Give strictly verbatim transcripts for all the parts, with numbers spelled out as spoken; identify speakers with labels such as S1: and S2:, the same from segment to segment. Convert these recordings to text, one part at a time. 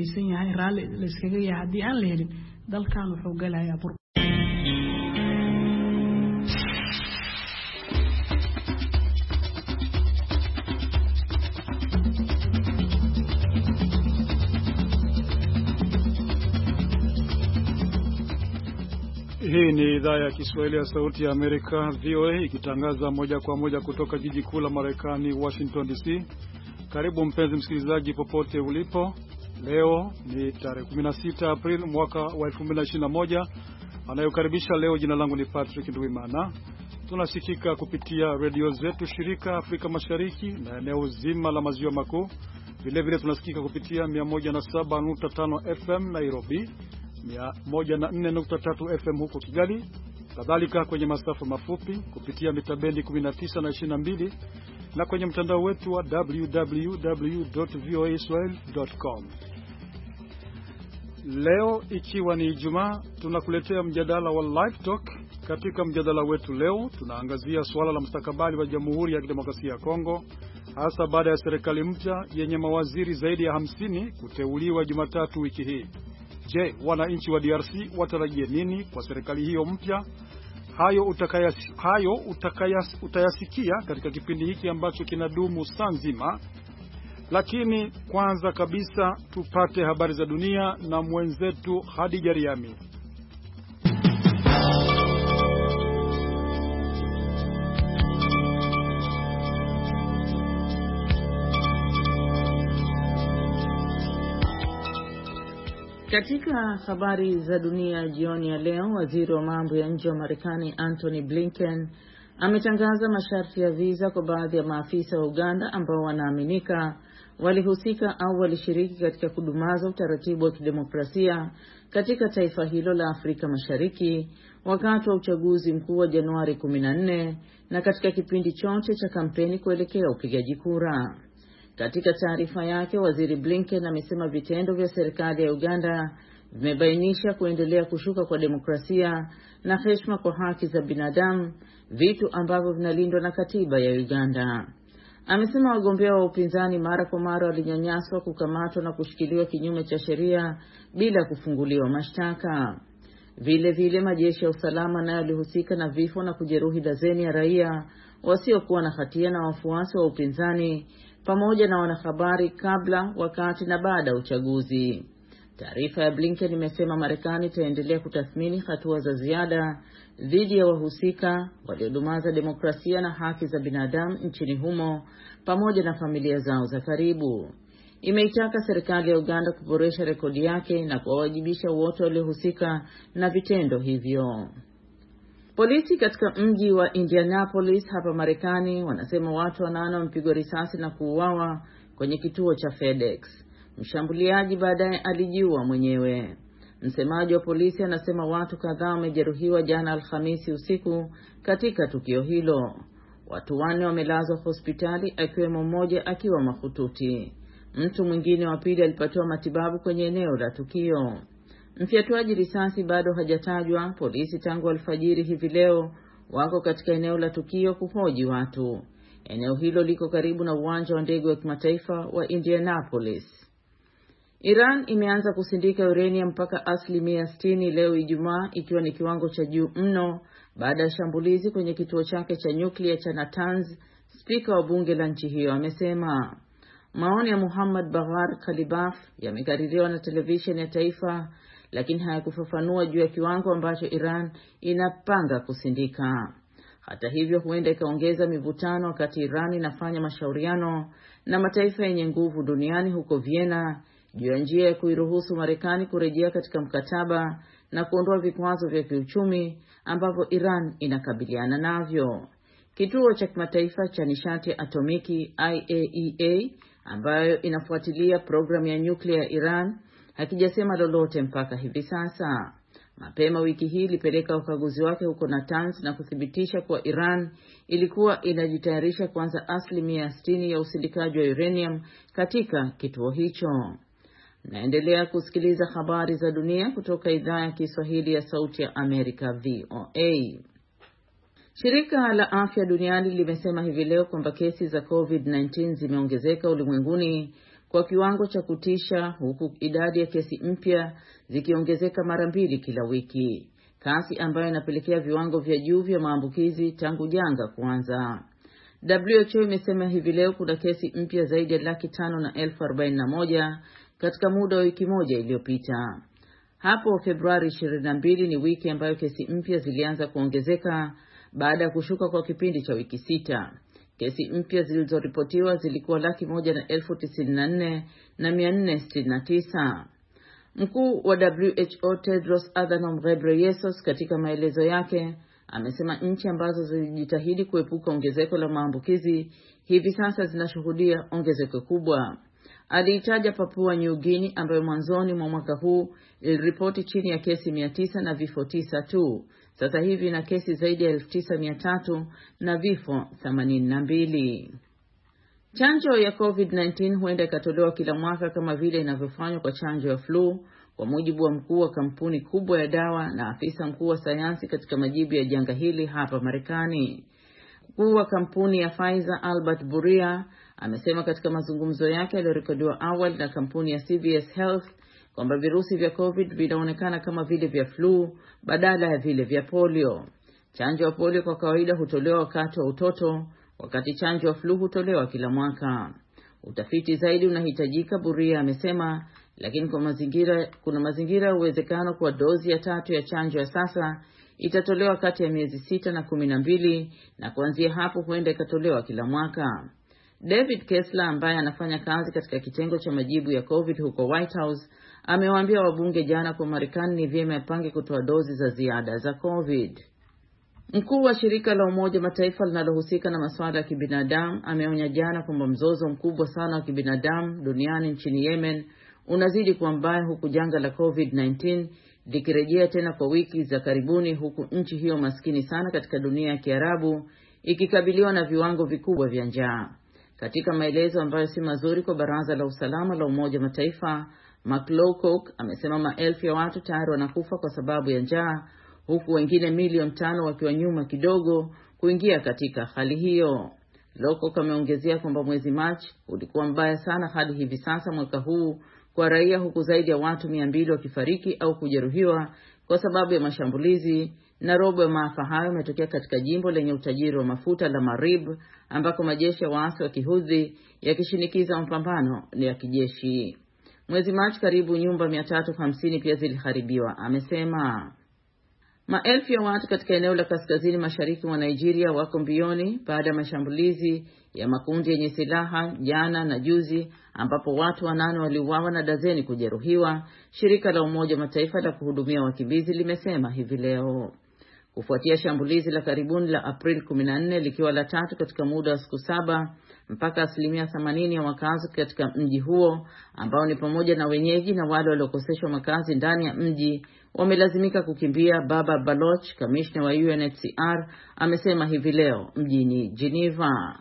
S1: midaysan yahay raali la iskaga yahay hadii aan la helin dalkan wuxuu galayaa bur.
S2: Hii ni idhaa ya Kiswahili ya Sauti ya Amerika V O A ikitangaza moja kwa moja kutoka jiji kuu la Marekani Washington D C. Karibu mpenzi msikilizaji popote ulipo. Leo ni tarehe kumi na sita Aprili mwaka wa elfu mbili na ishirini na moja. Anayokaribisha leo, jina langu ni Patrick Nduwimana. Tunasikika kupitia radio zetu shirika Afrika Mashariki na eneo zima la maziwa makuu. Vile vile tunasikika kupitia mia moja na saba nukta tano F M Nairobi, mia moja na nne nukta tatu F M huko Kigali, kadhalika kwenye masafa mafupi kupitia mitabendi kumi na tisa na ishirini na mbili na kwenye mtandao wetu wa w w w dot voa swahili dot com. Leo ikiwa ni Ijumaa, tunakuletea mjadala wa Live Talk. Katika mjadala wetu leo tunaangazia swala la mustakabali wa Jamhuri ya Kidemokrasia ya Kongo, hasa baada ya serikali mpya yenye mawaziri zaidi ya hamsini kuteuliwa Jumatatu wiki hii. Je, wananchi wa D R C watarajie nini kwa serikali hiyo mpya? Hayo utakayas, hayo utakayas, utayasikia katika kipindi hiki ambacho kinadumu saa nzima. Lakini kwanza kabisa tupate habari za dunia na mwenzetu Hadija Riami.
S3: Katika habari za dunia jioni ya leo, waziri wa mambo ya nje wa Marekani Antony Blinken ametangaza masharti ya visa kwa baadhi ya maafisa wa Uganda ambao wanaaminika walihusika au walishiriki katika kudumaza utaratibu wa kidemokrasia katika taifa hilo la Afrika Mashariki wakati wa uchaguzi mkuu wa Januari kumi na nne na katika kipindi chote cha kampeni kuelekea upigaji kura. Katika taarifa yake, waziri Blinken amesema vitendo vya serikali ya Uganda vimebainisha kuendelea kushuka kwa demokrasia na heshima kwa haki za binadamu, vitu ambavyo vinalindwa na katiba ya Uganda. Amesema wagombea wa upinzani mara kwa mara walinyanyaswa, kukamatwa na kushikiliwa kinyume cha sheria bila kufunguliwa mashtaka. Vile vile majeshi ya usalama nayo yalihusika na vifo na kujeruhi dazeni ya raia wasiokuwa na hatia na wafuasi wa upinzani pamoja na wanahabari kabla, wakati na baada ya uchaguzi. Taarifa ya Blinken imesema Marekani itaendelea kutathmini hatua za ziada dhidi ya wahusika waliodumaza demokrasia na haki za binadamu nchini humo pamoja na familia zao za karibu. Imeitaka serikali ya Uganda kuboresha rekodi yake na kuwawajibisha wote waliohusika na vitendo hivyo. Polisi katika mji wa Indianapolis hapa Marekani wanasema watu wanane wamepigwa risasi na kuuawa kwenye kituo cha FedEx. Mshambuliaji baadaye alijiua mwenyewe. Msemaji wa polisi anasema watu kadhaa wamejeruhiwa jana Alhamisi usiku katika tukio hilo. Watu wanne wamelazwa hospitali, akiwemo mmoja akiwa mahututi. Mtu mwingine wa pili alipatiwa matibabu kwenye eneo la tukio. Mfiatuaji risasi bado hajatajwa. Polisi tangu alfajiri hivi leo wako katika eneo la tukio kuhoji watu. Eneo hilo liko karibu na uwanja wa ndege wa kimataifa wa Indianapolis. Iran imeanza kusindika uranium mpaka asilimia sitini leo Ijumaa, ikiwa ni kiwango cha juu mno baada ya shambulizi kwenye kituo chake cha nyuklia cha Natanz. Spika wa bunge la nchi hiyo amesema. Maoni ya Muhammad Baghar Khalibaf yamekaririwa na televisheni ya taifa, lakini hayakufafanua juu ya kiwango ambacho Iran inapanga kusindika. Hata hivyo, huenda ikaongeza mivutano wakati Iran inafanya mashauriano na mataifa yenye nguvu duniani huko Vienna juu ya njia ya kuiruhusu Marekani kurejea katika mkataba na kuondoa vikwazo vya kiuchumi ambavyo Iran inakabiliana navyo. Kituo cha kimataifa cha nishati atomiki I A E A ambayo inafuatilia programu ya nyuklia ya Iran hakijasema lolote mpaka hivi sasa. Mapema wiki hii ilipeleka ukaguzi wake huko Natanz na kuthibitisha kuwa Iran ilikuwa inajitayarisha kuanza asilimia sitini ya usindikaji wa uranium katika kituo hicho. Naendelea kusikiliza habari za dunia kutoka idhaa ya Kiswahili ya Sauti ya Amerika V O A. Shirika la Afya Duniani limesema hivi leo kwamba kesi za COVID nineteen zimeongezeka ulimwenguni kwa kiwango cha kutisha, huku idadi ya kesi mpya zikiongezeka mara mbili kila wiki, kasi ambayo inapelekea viwango vya juu vya maambukizi tangu janga kuanza. W H O imesema hivi leo kuna kesi mpya zaidi ya laki tano na elfu arobaini na moja katika muda wa wiki moja iliyopita. Hapo Februari ishirini na mbili ni wiki ambayo kesi mpya zilianza kuongezeka baada ya kushuka kwa kipindi cha wiki sita. Kesi mpya zilizoripotiwa zilikuwa laki moja na elfu tisini na nne na mia nne sitini na tisa. Mkuu wa W H O Tedros Adhanom Ghebreyesus katika maelezo yake amesema nchi ambazo zilijitahidi kuepuka ongezeko la maambukizi hivi sasa zinashuhudia ongezeko kubwa. Aliitaja Papua New Guinea ambayo mwanzoni mwa mwaka huu iliripoti chini ya kesi mia tisa na vifo tisa tu. Sasa hivi na kesi zaidi ya elfu tisa mia tatu na vifo themanini na mbili. Chanjo ya COVID kumi na tisa huenda ikatolewa kila mwaka kama vile inavyofanywa kwa chanjo ya flu, kwa mujibu wa mkuu wa kampuni kubwa ya dawa na afisa mkuu wa sayansi katika majibu ya janga hili hapa Marekani. Mkuu wa kampuni ya Pfizer Albert Bourla amesema katika mazungumzo yake yaliyorekodiwa awali na kampuni ya C V S Health kwamba virusi vya COVID vinaonekana kama vile vya flu badala ya vile vya polio. Chanjo ya polio kwa kawaida hutolewa wakati wa utoto, wakati chanjo ya flu hutolewa kila mwaka. Utafiti zaidi unahitajika, Bourla amesema, lakini kwa mazingira kuna mazingira uwezekano kwa dozi ya tatu ya chanjo ya sasa itatolewa kati ya miezi sita na kumi na mbili na kuanzia hapo huenda ikatolewa kila mwaka. David Kessler ambaye anafanya kazi katika kitengo cha majibu ya COVID huko White House amewaambia wabunge jana kwa Marekani ni vyema yapange kutoa dozi za ziada za COVID. Mkuu wa shirika la Umoja Mataifa linalohusika na masuala ya kibinadamu ameonya jana kwamba mzozo mkubwa sana wa kibinadamu duniani nchini Yemen unazidi kuwa mbaya, huku janga la COVID kumi na tisa likirejea tena kwa wiki za karibuni, huku nchi hiyo maskini sana katika dunia ya Kiarabu ikikabiliwa na viwango vikubwa vya njaa. Katika maelezo ambayo si mazuri kwa Baraza la Usalama la Umoja Mataifa, Mark Lowcock amesema maelfu ya watu tayari wanakufa kwa sababu ya njaa, huku wengine milioni tano wakiwa nyuma kidogo kuingia katika hali hiyo. Lowcock ameongezea kwamba mwezi Machi ulikuwa mbaya sana hadi hivi sasa mwaka huu kwa raia, huku zaidi ya watu mia mbili wakifariki au kujeruhiwa kwa sababu ya mashambulizi, na robo ya maafa hayo yametokea katika jimbo lenye utajiri wa mafuta la Marib, ambako majeshi ya waasi wa Kihudhi yakishinikiza mapambano ya kijeshi. Mwezi Machi karibu nyumba mia tatu hamsini pia ziliharibiwa, amesema. Maelfu ya watu katika eneo la kaskazini mashariki mwa Nigeria wako mbioni baada ya mashambulizi ya makundi yenye silaha jana na juzi, ambapo watu wanane waliuawa na dazeni kujeruhiwa, shirika la Umoja Mataifa la kuhudumia wakimbizi limesema hivi leo. Kufuatia shambulizi la karibuni la April kumi na nne likiwa la tatu katika muda wa siku saba, mpaka asilimia themanini ya wakazi katika mji huo, ambao ni pamoja na wenyeji na wale waliokoseshwa makazi ndani ya mji, wamelazimika kukimbia. Baba Baloch, kamishna wa U N H C R, amesema hivi leo mjini Geneva.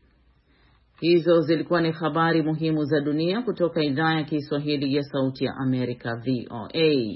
S3: Hizo zilikuwa ni habari muhimu za dunia kutoka idhaa ya Kiswahili ya Sauti ya Amerika, V O A.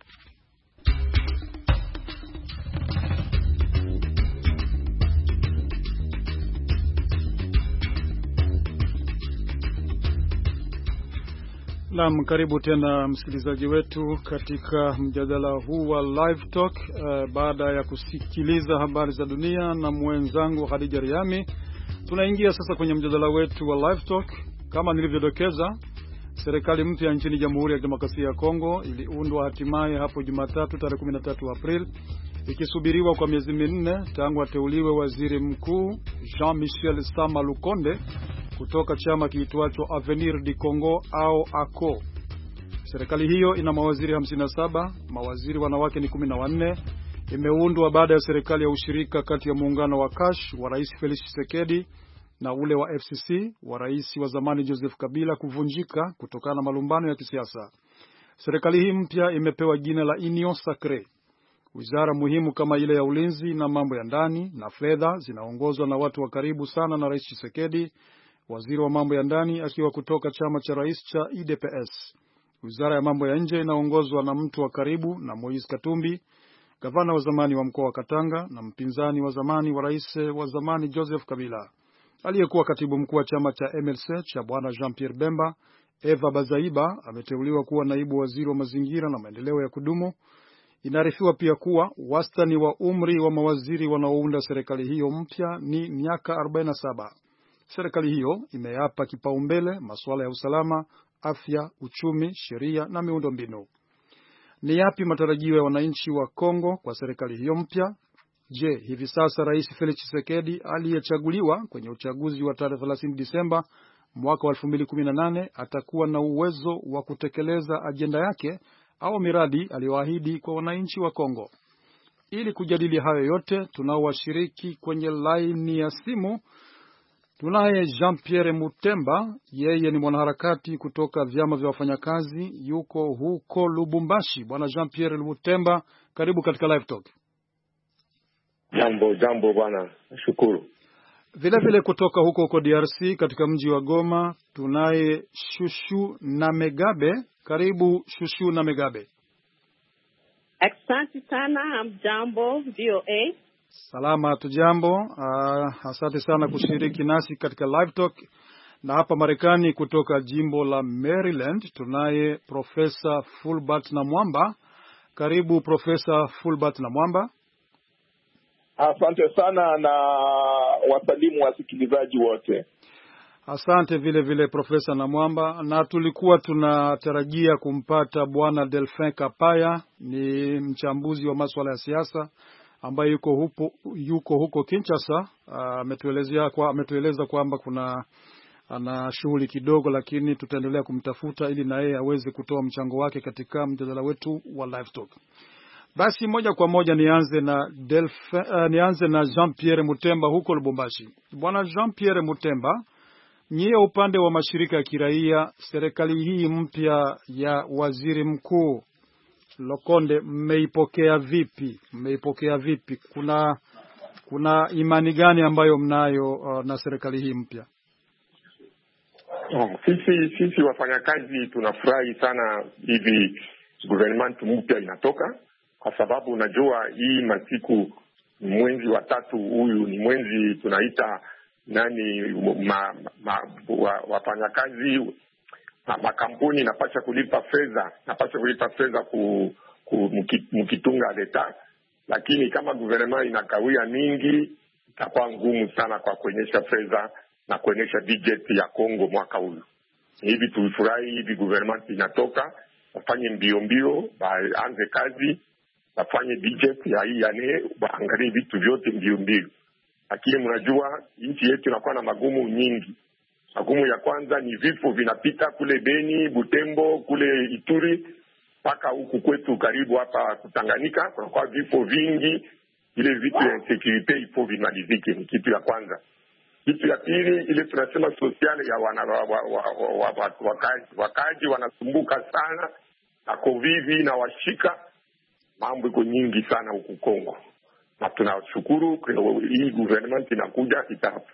S2: Naam, karibu tena msikilizaji wetu katika mjadala huu wa Live Talk. Uh, baada ya kusikiliza habari za dunia na mwenzangu Khadija Riami, tunaingia sasa kwenye mjadala wetu wa Live Talk. Kama nilivyodokeza, serikali mpya nchini Jamhuri ya Demokrasia ya Kongo iliundwa hatimaye hapo Jumatatu tarehe kumi na tatu Aprili, ikisubiriwa kwa miezi minne tangu ateuliwe waziri mkuu Jean-Michel Sama Lukonde kutoka chama kiitwacho Avenir du Congo au A C O. Serikali hiyo ina mawaziri hamsini na saba, mawaziri wanawake ni kumi na wanne. Imeundwa baada ya serikali ya ushirika kati ya muungano wa Kash wa Rais Felix Tshisekedi na ule wa F C C wa Rais wa zamani Joseph Kabila kuvunjika kutokana na malumbano ya kisiasa. Serikali hii mpya imepewa jina la Union Sacrée. Wizara muhimu kama ile ya ulinzi na mambo ya ndani na fedha zinaongozwa na watu wa karibu sana na Rais Tshisekedi, waziri wa mambo ya ndani akiwa kutoka chama cha rais cha U D P S. Wizara ya mambo ya nje inaongozwa na mtu wa karibu na Moise Katumbi, gavana wa zamani wa mkoa wa Katanga na mpinzani wa zamani wa rais wa zamani Joseph Kabila. Aliyekuwa katibu mkuu wa chama cha M L C cha bwana Jean-Pierre Bemba, Eva Bazaiba, ameteuliwa kuwa naibu waziri wa mazingira na maendeleo ya kudumu. Inaarifiwa pia kuwa wastani wa umri wa mawaziri wanaounda serikali hiyo mpya ni miaka arobaini na saba. Serikali hiyo imeyapa kipaumbele masuala ya usalama, afya, uchumi, sheria na miundombinu. Ni yapi matarajio ya wananchi wa Kongo kwa serikali hiyo mpya? Je, hivi sasa Rais Felix Tshisekedi aliyechaguliwa kwenye uchaguzi wa tarehe thelathini Disemba mwaka wa elfu mbili kumi na nane atakuwa na uwezo wa kutekeleza ajenda yake au miradi aliyoahidi kwa wananchi wa Kongo? Ili kujadili hayo yote, tunao washiriki kwenye line ya simu. Tunaye Jean-Pierre Mutemba, yeye ni mwanaharakati kutoka vyama vya wafanyakazi, yuko huko Lubumbashi. Bwana Jean-Pierre Mutemba, karibu katika Live Talk.
S4: Jambo, jambo bwana, shukuru.
S2: Vile vile kutoka huko huko D R C katika mji wa Goma, tunaye Shushu na Megabe. Karibu Shushu na Megabe.
S5: Asante sana, jambo V O A.
S2: Salama tu jambo. Uh, asante sana kushiriki nasi katika Live Talk. Na hapa Marekani kutoka jimbo la Maryland tunaye Profesa Fulbert Namwamba. Karibu Profesa Fulbert Namwamba.
S6: Asante sana na wasalimu wasikilizaji wote.
S2: Asante vile vile Profesa Namwamba, na tulikuwa tunatarajia kumpata Bwana Delphin Kapaya, ni mchambuzi wa masuala ya siasa ambaye yuko huko yuko huko Kinshasa. Ametuelezea kwa ametueleza kwamba kuna ana shughuli kidogo, lakini tutaendelea kumtafuta ili na yeye aweze kutoa mchango wake katika mjadala wetu wa Live Talk. Basi moja kwa moja nianze na Delphin, uh, nianze na Jean-Pierre Mutemba huko Lubumbashi. Bwana Jean-Pierre Mutemba, nyie upande wa mashirika ya kiraia, serikali hii mpya ya waziri mkuu Lokonde mmeipokea vipi? Mmeipokea vipi? Kuna kuna imani gani ambayo mnayo uh, na serikali hii mpya?
S4: Oh, sisi sisi wafanyakazi tunafurahi sana hivi government mpya inatoka, kwa sababu unajua hii masiku mwezi wa tatu, huyu ni mwezi tunaita nani ma, ma, wa, wafanyakazi ma, makampuni napasha kulipa fedha napasha kulipa fedha ku, ku mkitunga leta, lakini kama gouvernement inakawia mingi itakuwa ngumu sana kwa kuonyesha fedha na kuonyesha budget ya Kongo mwaka huu. Hivi tulifurahi hivi government inatoka, wafanye mbio mbio, baanze kazi, wafanye budget ya hii ane, waangalie vitu vyote mbio mbio. Lakini mnajua nchi yetu inakuwa na magumu nyingi. Magumu ya kwanza ni vifo vinapita kule Beni, Butembo, kule Ituri, mpaka huku kwetu karibu hapa Kutanganyika, kwa vifo vingi. Ile vitu ya insecurity ipo vimalizike, ni kitu ya kwanza. Kitu ya pili, ile tunasema social ya wana wa, wa, wa, wa, wa, wakaji. Wakaji wanasumbuka sana na COVID na washika. Mambo iko nyingi sana huku Kongo. Na tunashukuru hii government inakuja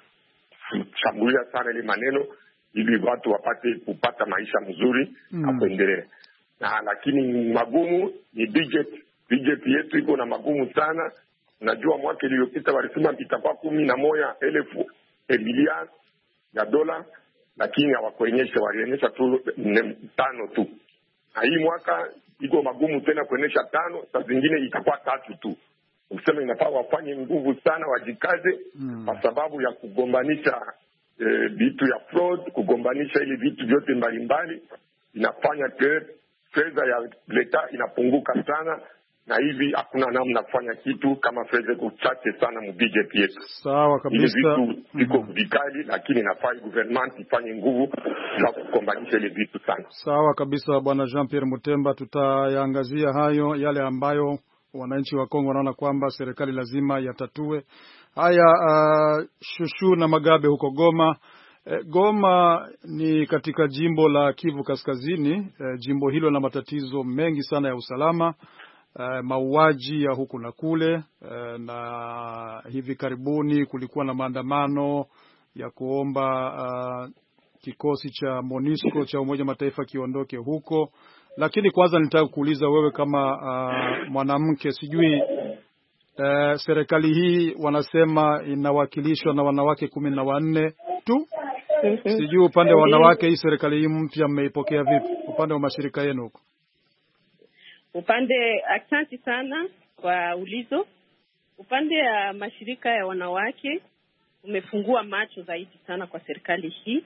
S4: itashambulia sana ile maneno ili watu wapate kupata maisha mzuri mm. na kuendelea. Na lakini magumu ni budget. Budget yetu iko na magumu sana. Unajua mwaka iliyopita walisema itakuwa kumi na moja elfu milioni ya dola, lakini hawakuonyesha, walionyesha tu tano tu. Na hii mwaka iko magumu tena kuonyesha tano, saa zingine itakuwa tatu tu. Usema inafaa wafanye nguvu sana, wajikaze mm. kwa sababu ya kugombanisha vitu e, ya fraud, kugombanisha ile vitu vyote mbalimbali, inafanya fedha ya leta inapunguka sana, na hivi hakuna namna kufanya kitu kama fedha kuchache sana mu budget yetu.
S2: Sawa kabisa.
S4: Ile vitu viko mm -hmm. vikali, lakini inafaa government ifanye nguvu na kugombanisha ile vitu sana.
S2: Sawa kabisa Bwana Jean-Pierre Mutemba, tutayaangazia hayo yale ambayo wananchi wa Kongo wanaona kwamba serikali lazima yatatue. Haya, uh, Shushu na Magabe huko Goma. E, Goma ni katika jimbo la Kivu Kaskazini. E, jimbo hilo lina matatizo mengi sana ya usalama, e, mauaji ya huku na kule, e, na hivi karibuni kulikuwa na maandamano ya kuomba uh, kikosi cha MONUSCO cha Umoja Mataifa kiondoke huko. Lakini kwanza nitaka kuuliza wewe kama uh, mwanamke, sijui Uh, serikali hii wanasema inawakilishwa na wanawake kumi na wanne tu. Mm-hmm. Sijui upande wa wanawake hii serikali hii mpya mmeipokea vipi upande wa mashirika yenu huko?
S5: Upande, asante sana kwa ulizo. Upande wa mashirika ya wanawake umefungua macho zaidi sana kwa serikali hii.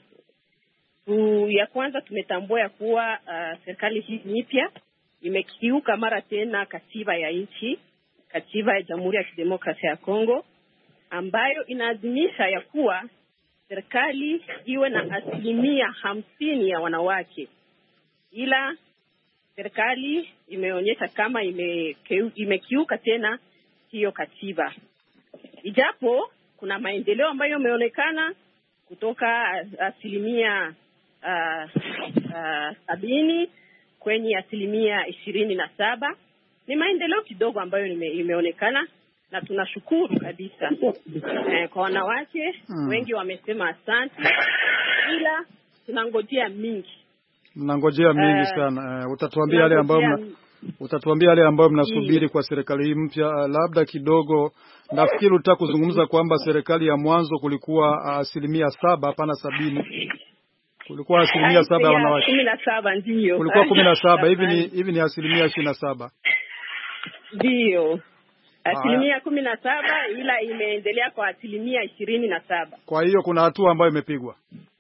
S5: U, ya kwanza tumetambua ya kuwa uh, serikali hii mpya imekiuka mara tena katiba ya nchi, katiba ya Jamhuri ya Kidemokrasia ya Kongo, ambayo inaadhimisha ya kuwa serikali iwe na asilimia hamsini ya wanawake. Ila serikali imeonyesha kama imekeu, imekiuka tena hiyo katiba. Ijapo kuna maendeleo ambayo yameonekana kutoka asilimia uh, uh, sabini kwenye asilimia ishirini na saba. Ni maendeleo kidogo ambayo ime, imeonekana na tunashukuru kabisa. Eh, kwa wanawake hmm. wengi wamesema asante, ila tunangojea mingi.
S2: Mnangojea mingi uh, sana. Uh, utatuambia yale ambayo mna, utatuambia yale ambayo mnasubiri kwa serikali hii mpya. Uh, labda kidogo nafikiri utaka kuzungumza kwamba serikali ya mwanzo kulikuwa asilimia uh, saba hapana sabini. Kulikuwa asilimia saba ya wanawake.
S5: kumi na saba ndio.
S2: Kulikuwa kumi na saba. Hivi ni hivi ni asilimia ishirini na saba.
S5: Ndio. Asilimia kumi na saba ila imeendelea kwa asilimia ishirini na saba.
S2: Kwa hiyo kuna hatua ambayo imepigwa.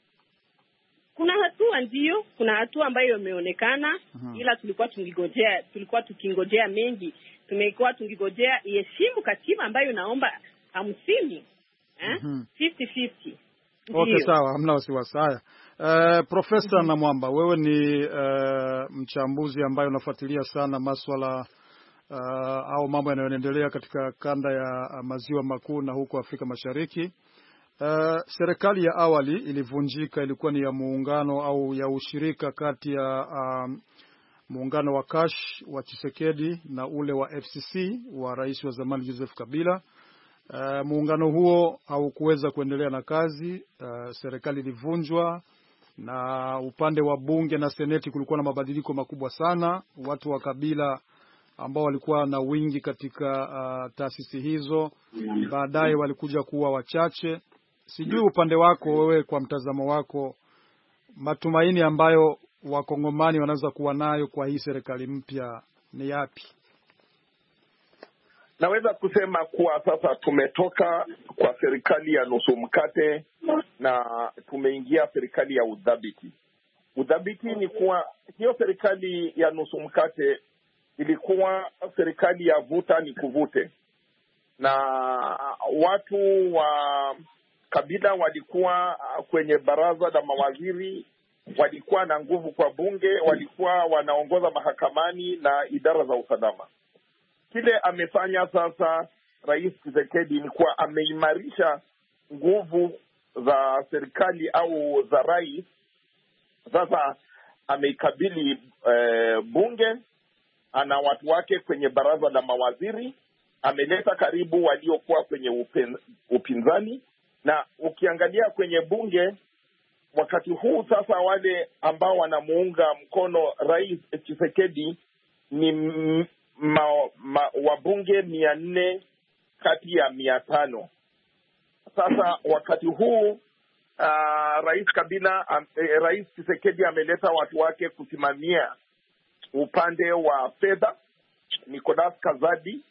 S5: Kuna hatua ndio, kuna hatua ambayo imeonekana, uh-huh. ila tulikuwa tungigojea, tulikuwa tukingojea mengi. Tumekuwa tungigojea iheshimu katiba ambayo naomba hamsini. Eh? Uh-huh. fifty fifty.
S2: Okay, sawa, hamna wasiwasi. Haya. Uh, Profesa uh-huh. Namwamba, wewe ni uh, mchambuzi ambaye unafuatilia sana masuala uh, au mambo yanayoendelea katika kanda ya uh, maziwa makuu na huko Afrika Mashariki. Uh, serikali ya awali ilivunjika, ilikuwa ni ya muungano au ya ushirika kati ya um, muungano wa Kash wa Tshisekedi na ule wa F C C wa rais wa zamani Joseph Kabila. Uh, muungano huo haukuweza kuendelea na kazi. Uh, serikali ilivunjwa na upande wa bunge na seneti kulikuwa na mabadiliko makubwa sana. Watu wa Kabila ambao walikuwa na wingi katika uh, taasisi hizo baadaye walikuja kuwa wachache. Sijui upande wako wewe, kwa mtazamo wako, matumaini ambayo wakongomani wanaweza kuwa nayo kwa hii serikali mpya ni yapi?
S6: Naweza kusema kuwa sasa tumetoka kwa serikali ya nusu mkate na tumeingia serikali ya udhabiti. Udhabiti ni kuwa hiyo serikali ya nusu mkate ilikuwa serikali ya vuta ni kuvute, na watu wa Kabila walikuwa kwenye baraza la mawaziri, walikuwa na nguvu kwa bunge, walikuwa wanaongoza mahakamani na idara za usalama. Kile amefanya sasa Rais Tshisekedi ni kuwa ameimarisha nguvu za serikali au za rais. Sasa ameikabili e, bunge, ana watu wake kwenye baraza la mawaziri, ameleta karibu waliokuwa kwenye upen, upinzani. Na ukiangalia kwenye bunge wakati huu sasa, wale ambao wanamuunga mkono Rais Tshisekedi ni ma, ma, wabunge mia nne kati ya mia tano. Sasa wakati huu uh, Rais Kabila um, eh, Rais Tshisekedi ameleta watu wake kusimamia upande wa fedha, Nicolas Kazadi.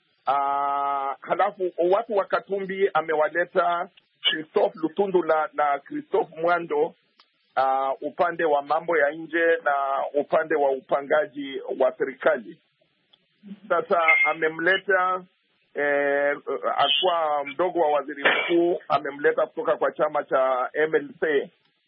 S6: Uh, halafu watu wa Katumbi amewaleta Christophe Lutundula na Christophe Mwando uh, upande wa mambo ya nje na upande wa upangaji wa serikali. Sasa amemleta eh, akwa mdogo wa waziri mkuu, amemleta kutoka kwa chama cha M L C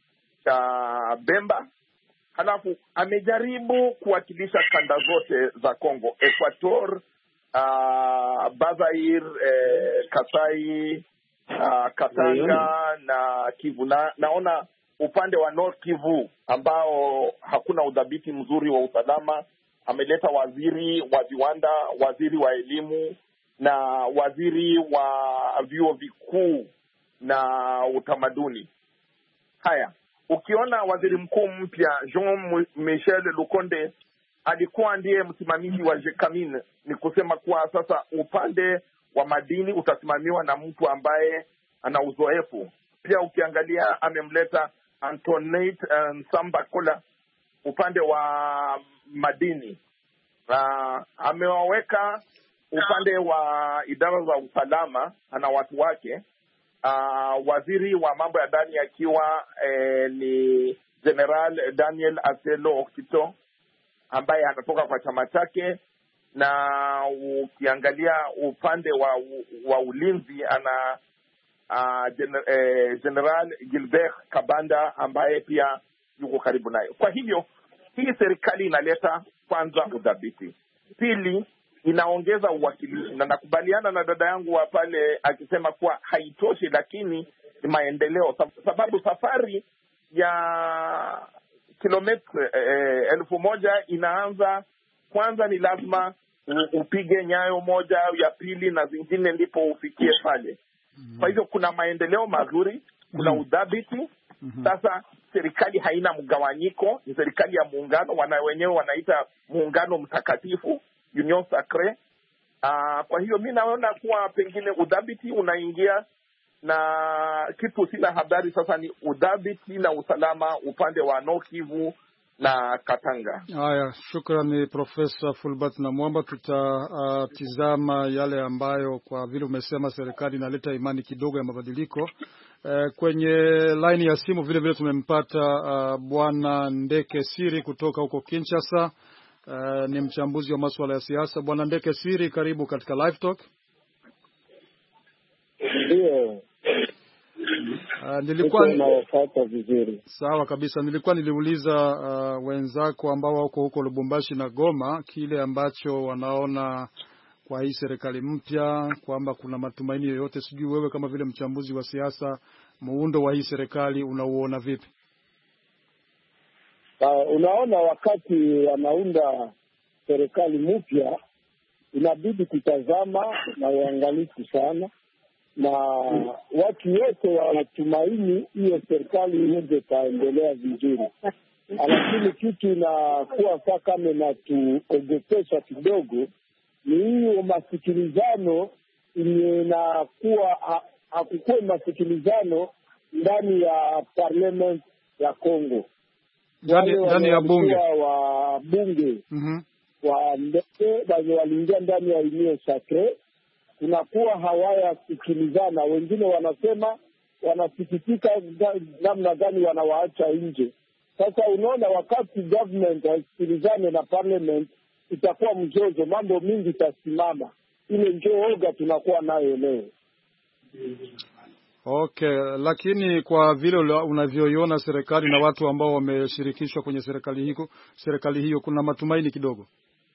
S6: cha Bemba. Halafu amejaribu kuwakilisha kanda zote za Kongo, Equator, Uh, Bazair, eh, Kasai, uh, Katanga na Kivu. Na, naona upande wa North Kivu ambao hakuna udhabiti mzuri wa usalama, ameleta waziri wa viwanda, waziri wa elimu na waziri wa vyuo vikuu na utamaduni. Haya, ukiona waziri mkuu mpya Jean Michel Lukonde alikuwa ndiye msimamizi wa Jekamine, ni kusema kuwa sasa upande wa madini utasimamiwa na mtu ambaye ana uzoefu. Pia ukiangalia amemleta Antoinette Nsambakola upande wa madini. Uh, amewaweka upande wa idara za usalama ana watu wake. Uh, waziri wa mambo ya ndani akiwa eh, ni General Daniel Aselo Okito ambaye anatoka kwa chama chake, na ukiangalia upande wa wa ulinzi ana uh, gen, eh, General Gilbert Kabanda ambaye pia yuko karibu naye. Kwa hivyo hii serikali inaleta kwanza udhabiti, pili inaongeza uwakilishi, na nakubaliana na dada yangu wa pale akisema kuwa haitoshi, lakini ni maendeleo, sababu safari ya kilomita eh, elfu moja inaanza kwanza, ni lazima upige nyayo moja ya pili na zingine ndipo ufikie pale. Kwa hivyo kuna maendeleo mazuri, kuna udhabiti. Sasa serikali haina mgawanyiko, ni serikali ya muungano, wana wenyewe wanaita muungano mtakatifu, Union Sacrée. Uh, kwa hiyo mimi naona kuwa pengine udhabiti unaingia, na kitu sina habari sasa ni udhabiti na usalama upande wa Nord Kivu na Katanga.
S2: Haya, shukrani Profesa Fulbert na Mwamba. Tutatizama uh, yale ambayo kwa vile umesema serikali inaleta imani kidogo ya mabadiliko. Uh, kwenye line ya simu vile vile tumempata uh, Bwana Ndeke Siri kutoka huko Kinshasa. Uh, ni mchambuzi wa masuala ya siasa. Bwana Ndeke Siri, karibu katika Live Talk.
S7: Ndio.
S2: Uh, nilikuwa
S7: nawafuata vizuri.
S2: Sawa kabisa. Nilikuwa niliuliza uh, wenzako ambao wako huko Lubumbashi na Goma kile ambacho wanaona kwa hii serikali mpya, kwamba kuna matumaini yoyote. Sijui wewe kama vile mchambuzi wa siasa, muundo wa hii serikali unauona vipi?
S7: Uh, unaona, wakati anaunda serikali mpya inabidi kutazama na uangalifu sana, na watu wote wanatumaini hiyo serikali iweze kaendelea vizuri. Lakini kitu inakuwa saa kama inatuogopesha kidogo ni hiyo masikilizano inakuwa ha, hakukuwa masikilizano ndani ya parliament ya Kongo,
S2: ndani ndani ya bunge
S7: wa bunge
S2: mhm
S7: wa ndege bado waliingia ndani ya Union Sacrée, kunakuwa hawaya sikilizana. Wengine wanasema wanasikitika namna gani wanawaacha nje. Sasa unaona, wakati government haisikilizane na parliament itakuwa mzozo, mambo mingi itasimama. Ile ndio oga tunakuwa nayo leo.
S2: Okay, lakini kwa vile unavyoiona serikali na watu ambao wameshirikishwa kwenye serikali hiyo, serikali hiyo kuna matumaini kidogo.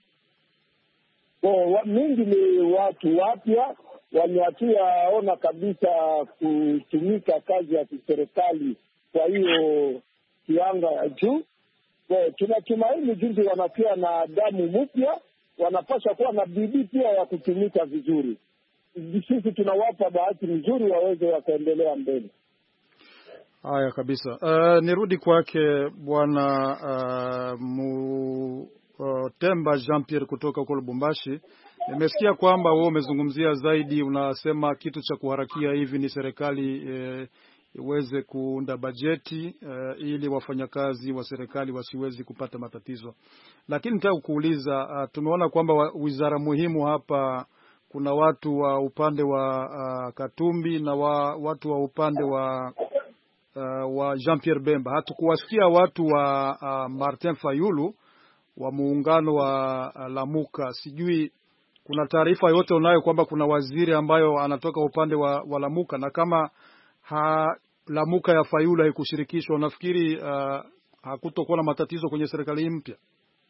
S7: Oh, mingi ni watu wapya wanyatia ona kabisa kutumika kazi ya serikali, kwa hiyo kianga ya juu. Kwa tunatumaini jinsi wanakuwa na damu mpya, wanapaswa kuwa na bidii pia ya kutumika vizuri. Sisi tunawapa bahati nzuri waweze wakaendelea mbele.
S2: Haya kabisa. Uh, nirudi kwake Bwana uh, mu uh, Temba Jean Pierre kutoka huko Lubumbashi. Nimesikia kwamba wewe umezungumzia zaidi, unasema kitu cha kuharakia hivi ni serikali eh, iweze kuunda bajeti eh, ili wafanyakazi wa serikali wasiwezi kupata matatizo. Lakini nataka kukuuliza, uh, tumeona kwamba wizara muhimu hapa kuna watu wa upande wa uh, Katumbi na wa, watu wa upande wa uh, wa Jean Pierre Bemba. Hatukuwasikia watu wa uh, Martin Fayulu wa muungano wa uh, Lamuka. Sijui kuna taarifa yote unayo kwamba kuna waziri ambayo anatoka upande wa, wa Lamuka, na kama ha, Lamuka ya Fayulu haikushirikishwa, unafikiri uh, hakutokuwa na matatizo kwenye serikali hii mpya?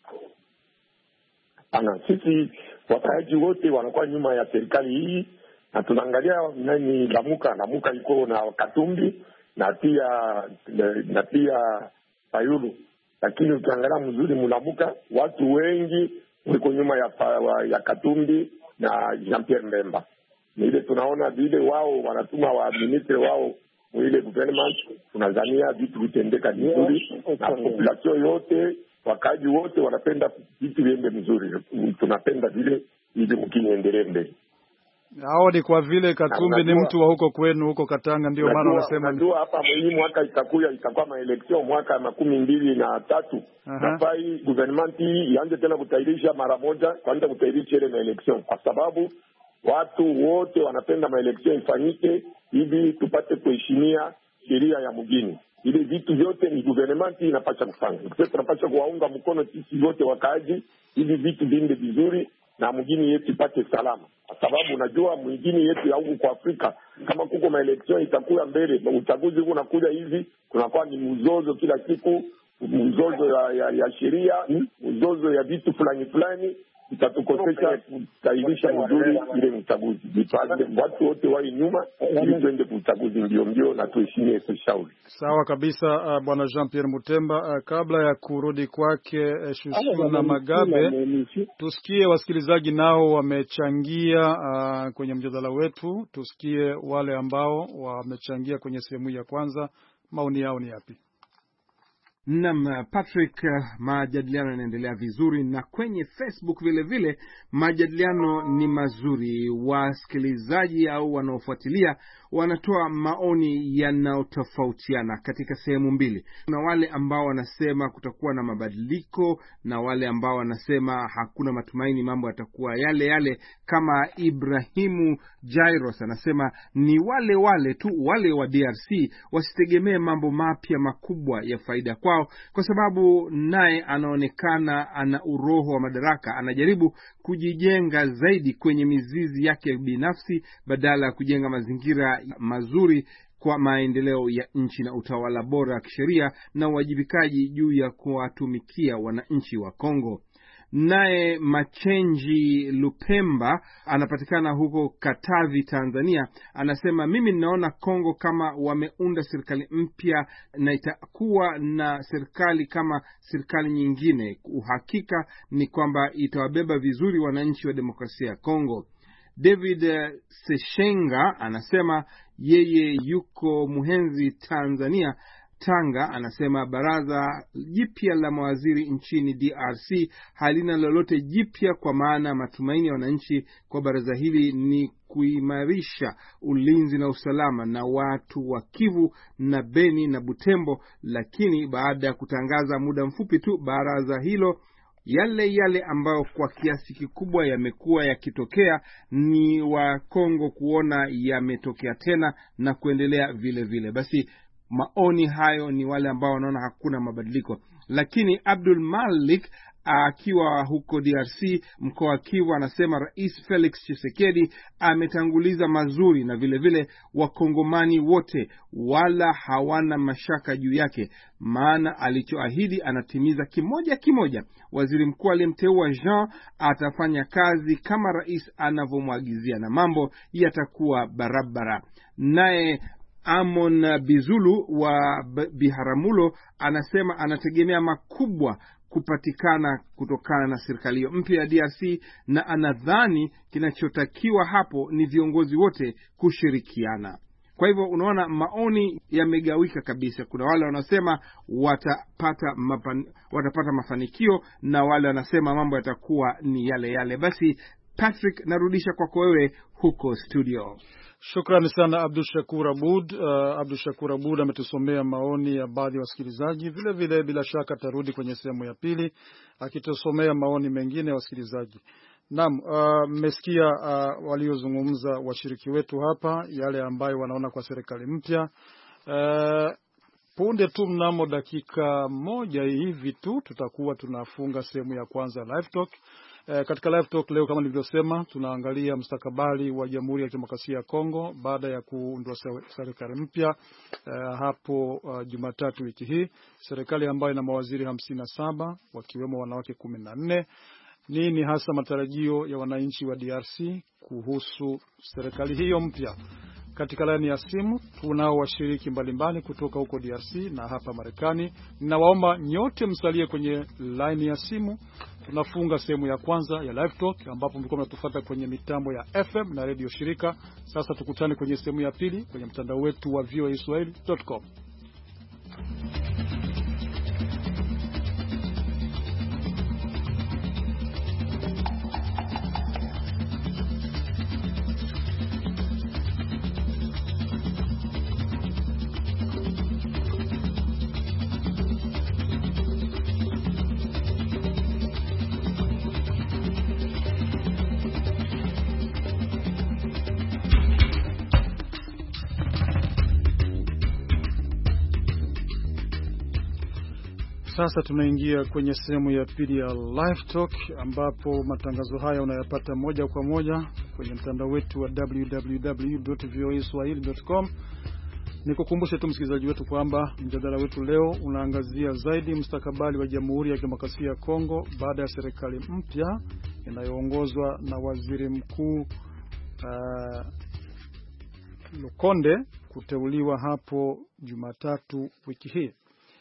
S4: Ana sisi wakaaji wote wanakuwa nyuma ya serikali hii, na tunaangalia nani Lamuka. Lamuka iko na Katumbi na pia na pia Fayulu, lakini ukiangalia mzuri Mlamuka watu wengi wiko nyuma ya ya Katumbi na Jean Pierre Bemba. Ni ile tunaona vile wao wanatuma wa ministre wao mwile government, tunazania vitu vitendeka vizuri, na population yote wakaji wote wanapenda vitu viende mzuri. Tunapenda vile ili mkini endelee mbele.
S2: Hao ni kwa vile Katumbi ni mtu wa huko kwenu huko Katanga, ndio maana wanasema
S4: ndio hapa hii mwaka itakuya itakuwa maelection mwaka makumi mbili na tatu. Nafai government hii ianze tena kutairisha mara moja, kwanza kutairisha ile maelection kwa sababu watu wote wanapenda maelection ifanyike ili tupate kuheshimia sheria ya mjini. Ile vitu vyote ni government inapaswa kufanya. Sisi tunapaswa kuwaunga mkono sisi wote wakaaji ili vitu viende vizuri na mjini yetu ipate salama. Kwa sababu unajua mwingine yetu ya huko kwa Afrika kama kuko maelection itakuwa mbele, uchaguzi huu unakuja hivi, kunakuwa ni mzozo kila siku, mzozo ya, ya, ya sheria, mzozo ya vitu fulani fulani, itatukosesha kutairisha mzuri ile uchaguzi. Watu wote wao nyuma ili tuende kwa uchaguzi ndio ndio na tuheshimie shauri.
S2: Sawa kabisa. Uh, Bwana Jean Pierre Mutemba, uh, kabla ya kurudi kwake uh, Shushu na Magabe, tusikie wasikilizaji nao wamechangia uh, kwenye mjadala wetu. Tusikie wale ambao wamechangia kwenye sehemu ya kwanza, maoni yao ni yapi?
S8: Naam, Patrick, majadiliano yanaendelea vizuri na kwenye Facebook vile vile majadiliano ni mazuri. Wasikilizaji au wanaofuatilia wanatoa maoni yanayotofautiana katika sehemu mbili. Kuna wale ambao wanasema kutakuwa na mabadiliko na wale ambao wanasema hakuna matumaini, mambo yatakuwa yale yale. Kama Ibrahimu Jairos anasema ni wale wale tu, wale wa D R C wasitegemee mambo mapya makubwa ya faida kwao, kwa sababu naye anaonekana ana uroho wa madaraka, anajaribu kujijenga zaidi kwenye mizizi yake binafsi badala ya kujenga mazingira mazuri kwa maendeleo ya nchi na utawala bora wa kisheria na uwajibikaji juu ya kuwatumikia wananchi wa Kongo. Naye Machenji Lupemba anapatikana huko Katavi, Tanzania, anasema mimi ninaona Kongo kama wameunda serikali mpya na itakuwa na serikali kama serikali nyingine. Uhakika ni kwamba itawabeba vizuri wananchi wa demokrasia ya Kongo. David Seshenga anasema yeye yuko Muhenzi, Tanzania, Tanga, anasema baraza jipya la mawaziri nchini D R C halina lolote jipya, kwa maana matumaini ya wananchi kwa baraza hili ni kuimarisha ulinzi na usalama na watu wa Kivu na Beni na Butembo. Lakini baada ya kutangaza muda mfupi tu baraza hilo, yale yale ambayo kwa kiasi kikubwa yamekuwa yakitokea ni wa Kongo kuona yametokea tena na kuendelea vile vile. Basi maoni hayo ni wale ambao wanaona hakuna mabadiliko. Lakini Abdul Malik akiwa huko D R C mkoa wa Kivu anasema Rais Felix Tshisekedi ametanguliza mazuri na vile vile wakongomani wote wala hawana mashaka juu yake, maana alichoahidi anatimiza kimoja kimoja. Waziri mkuu alimteua Jean atafanya kazi kama rais anavyomwagizia na mambo yatakuwa barabara. Naye Amon Bizulu wa Biharamulo anasema anategemea makubwa kupatikana kutokana na serikali hiyo mpya ya D R C, na anadhani kinachotakiwa hapo ni viongozi wote kushirikiana. Kwa hivyo unaona maoni yamegawika kabisa. Kuna wale wanasema watapata mapan, watapata mafanikio na wale wanasema mambo yatakuwa ni yale yale. Basi Patrick, narudisha kwako wewe huko studio.
S2: Shukrani sana Abdul Shakur Abud. Uh, Abdul Shakur Abud ametusomea maoni ya baadhi ya wasikilizaji. Vile vile bila shaka tarudi kwenye sehemu ya pili akitusomea maoni mengine ya wasikilizaji. Naam, mmesikia uh, uh, waliozungumza washiriki wetu hapa yale ambayo wanaona kwa serikali mpya. Uh, punde tu mnamo dakika moja hivi tu tutakuwa tunafunga sehemu ya kwanza live talk. Uh, katika live talk leo kama nilivyosema tunaangalia mustakabali wa Jamhuri ya Kidemokrasia ya Kongo baada ya kuundwa serikali mpya uh, hapo uh, Jumatatu wiki hii, serikali ambayo ina mawaziri hamsini na saba wakiwemo wanawake kumi na nne. Nini hasa matarajio ya wananchi wa D R C kuhusu serikali hiyo mpya? Katika laini ya simu tunao washiriki mbalimbali kutoka huko D R C na hapa Marekani. Ninawaomba nyote msalie kwenye laini ya simu. Tunafunga sehemu ya kwanza ya live talk ambapo mlikuwa mnatufuata kwenye mitambo ya F M na radio shirika. Sasa tukutane kwenye sehemu ya pili kwenye mtandao wetu wa v o a swahili dot com. sasa tunaingia kwenye sehemu ya pili ya Live Talk ambapo matangazo haya unayapata moja kwa moja kwenye mtandao wetu wa w w w dot voa swahili dot com. Nikukumbushe tu msikilizaji wetu kwamba mjadala wetu leo unaangazia zaidi mustakabali wa Jamhuri ya Kidemokrasia ya Kongo baada ya serikali mpya inayoongozwa na Waziri Mkuu uh, Lukonde kuteuliwa hapo Jumatatu wiki hii.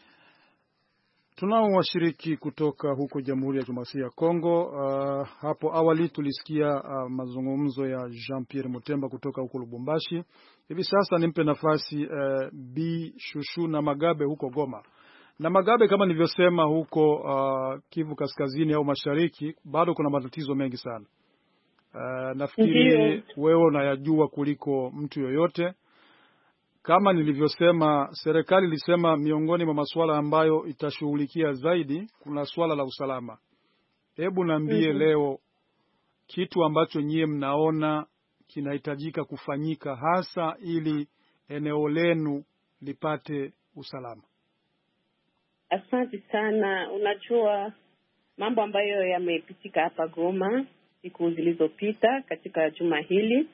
S2: Tunao washiriki kutoka huko Jamhuri ya Kidemokrasia ya Kongo. Uh, hapo awali tulisikia uh, mazungumzo ya Jean-Pierre Mutemba kutoka huko Lubumbashi. Hivi sasa nimpe nafasi uh, B Shushu na Magabe huko Goma. Na Magabe, kama nilivyosema, huko uh, Kivu Kaskazini au Mashariki bado kuna matatizo mengi sana. Uh, nafikiri wewe unayajua kuliko mtu yoyote. Kama nilivyosema, serikali ilisema miongoni mwa masuala ambayo itashughulikia zaidi kuna swala la usalama. Hebu niambie mm-hmm. leo kitu ambacho nyie mnaona kinahitajika kufanyika hasa ili eneo lenu lipate usalama.
S5: Asante sana. Unajua mambo ambayo yamepitika hapa Goma siku zilizopita katika juma hili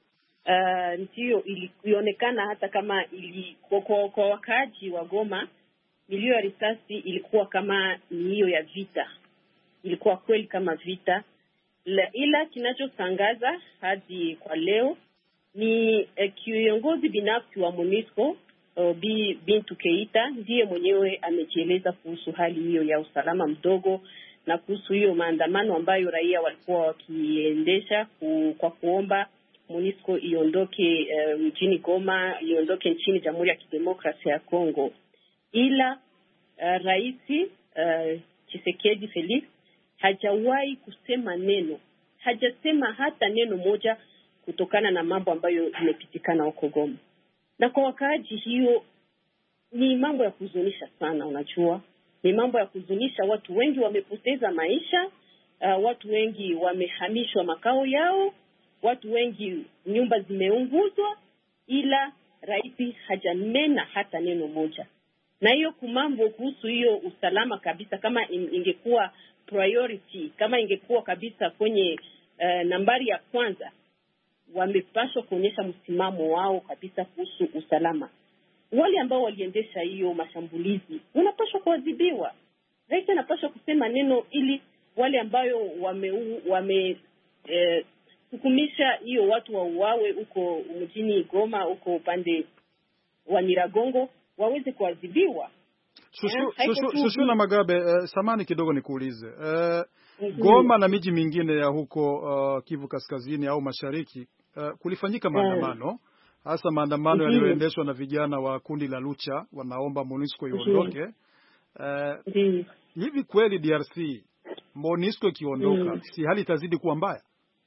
S5: Uh, ndio ilionekana hata kama ili, kwa, kwa, kwa wakaji wa Goma milio ya risasi ilikuwa kama hiyo ya vita, ilikuwa kweli kama vita. La, ila kinachosangaza hadi kwa leo ni eh, kiongozi binafsi wa MONUSCO uh, Bintu Keita ndiye mwenyewe amejieleza kuhusu hali hiyo ya usalama mdogo na kuhusu hiyo maandamano ambayo raia walikuwa wakiendesha ku, kwa kuomba MONUSCO iondoke uh, mjini Goma, iondoke nchini Jamhuri ya Kidemokrasia ya Kongo. Ila uh, Rais uh, Tshisekedi Felix hajawahi kusema neno, hajasema hata neno moja kutokana na mambo ambayo yamepitikana huko Goma. Na kwa wakaaji hiyo ni mambo ya kuzunisha sana, unajua. Ni mambo ya kuzunisha, watu wengi wamepoteza maisha, uh, watu wengi wamehamishwa makao yao. Watu wengi nyumba zimeunguzwa, ila rais hajanena hata neno moja. Na hiyo kumambo kuhusu hiyo usalama kabisa, kama ingekuwa priority, kama ingekuwa kabisa kwenye uh, nambari ya kwanza, wamepaswa kuonyesha msimamo wao kabisa kuhusu usalama. Wale ambao waliendesha hiyo mashambulizi wanapaswa kuadhibiwa. Rais anapaswa kusema neno ili wale ambao wame wame eh, hukumisha hiyo watu wauawe huko mjini Goma, huko upande wa Nyiragongo, waweze kuadhibiwa.
S2: Shushu, shushu, shushu na Magabe, uh, samani kidogo nikuulize. Uh, mm-hmm. Goma na miji mingine ya huko uh, Kivu Kaskazini au Mashariki uh, kulifanyika maandamano, hasa maandamano mm-hmm. yaliyoendeshwa na vijana wa kundi la Lucha wanaomba MONUSCO iondoke. Uh, mm-hmm. Hivi kweli D R C MONUSCO ikiondoka mm-hmm. si hali itazidi kuwa mbaya?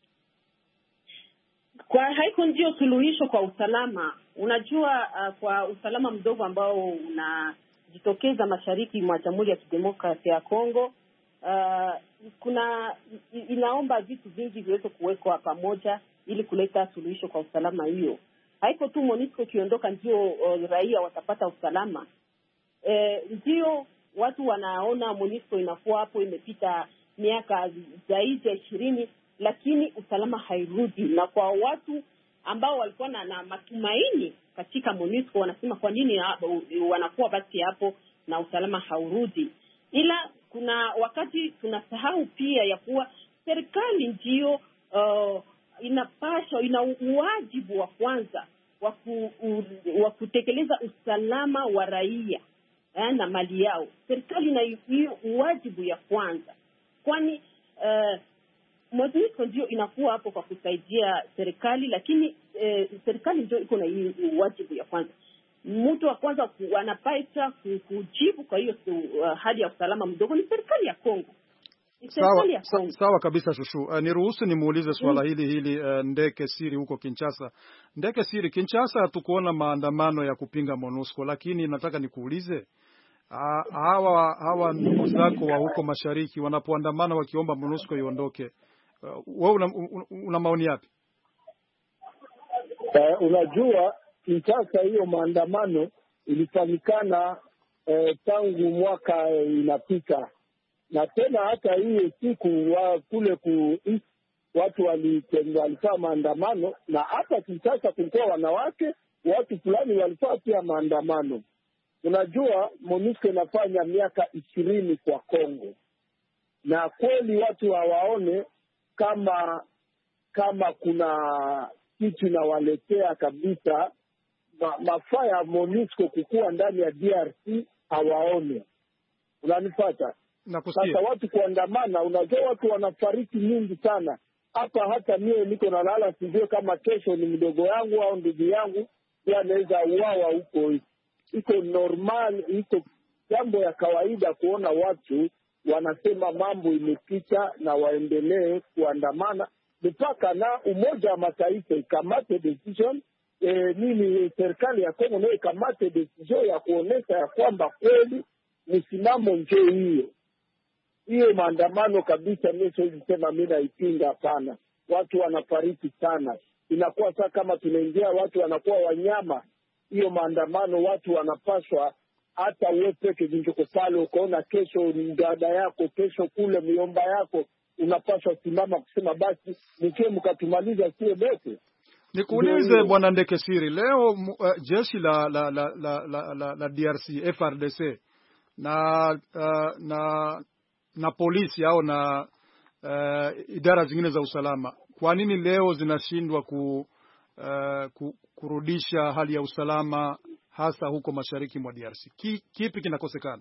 S5: Kwa haiko ndio suluhisho kwa usalama. Unajua uh, kwa usalama mdogo ambao unajitokeza mashariki mwa Jamhuri ya Kidemokrasia ya Kongo, uh, kuna inaomba vitu vingi viweze kuwekwa pamoja ili kuleta suluhisho kwa usalama hiyo. Haiko tu MONUSCO kiondoka ndio uh, raia watapata usalama. E, ndio watu wanaona MONUSCO inakuwa hapo imepita miaka zaidi ya ishirini, lakini usalama hairudi. Na kwa watu ambao walikuwa na, na matumaini katika MONUSCO wanasema kwa nini wanakuwa basi hapo na usalama haurudi. Ila kuna wakati tunasahau pia ya kuwa serikali ndio uh, inapaswa, ina wajibu wa kwanza wa kutekeleza usalama wa raia eh, na mali yao. Serikali ina hiyo wajibu ya kwanza, kwani uh, MONUSCO ndio inakuwa hapo kwa kusaidia serikali, lakini eh, serikali ndio iko na hiyo wajibu ya kwanza. Mtu wa kwanza anapaswa kujibu kwa hiyo uh, hali ya usalama mdogo ni serikali ya Kongo.
S2: Sawa, sa, sawa kabisa Shushu. Uh, niruhusu nimuulize swala mm. hili hili uh, Ndeke Siri huko Kinshasa. Ndeke Siri, Kinshasa hatukuona maandamano ya kupinga MONUSCO, lakini nataka nikuulize uh, hawa hawa ndugu zako wa huko mashariki wanapoandamana wakiomba MONUSCO iondoke, uh, wewe una, una, una maoni yapi?
S7: Uh, unajua Kinshasa hiyo maandamano ilifanyikana eh, tangu mwaka eh, inapita. Na tena hata hiyo siku wa kule ku watu walifanya maandamano, na hata kisasa kulikuwa wanawake watu fulani walifanya pia maandamano. Unajua MONUSCO inafanya miaka ishirini kwa Kongo, na kweli watu hawaone kama kama kuna kitu inawaletea kabisa ma, mafaa ya MONUSCO kukua ndani ya D R C hawaone. Unanipata? Sasa watu kuandamana, unajua watu wanafariki nyingi sana hapa. Hata mie niko nalala, sijue kama kesho ni mdogo yangu au ndugu yangu pia anaweza uawa huko. Iko normal, iko jambo ya kawaida kuona watu wanasema mambo imepita na waendelee kuandamana mpaka na Umoja wa Mataifa ikamate decision. E, nini serikali ya Kongo nayo ikamate decision ya kuonesha ya kwamba kweli msimamo nje hiyo hiyo maandamano kabisa. Mimi siwezi sema mimi naipinga, hapana. Watu wanafariki sana, inakuwa saa kama tunaingia watu wanakuwa wanyama. Hiyo maandamano watu wanapaswa, hata wewe peke yako pale ukaona kesho dada yako, kesho kule miomba yako, unapaswa simama kusema basi nikie mkatumaliza sio bote.
S2: Nikuulize Bwana Ndekesiri, leo uh, jeshi la la la la, la, la, la D R C F R D C na uh, na na polisi au na uh, idara zingine za usalama, kwa nini leo zinashindwa ku, uh, ku, kurudisha hali ya usalama hasa huko mashariki mwa D R C? Ki, kipi kinakosekana?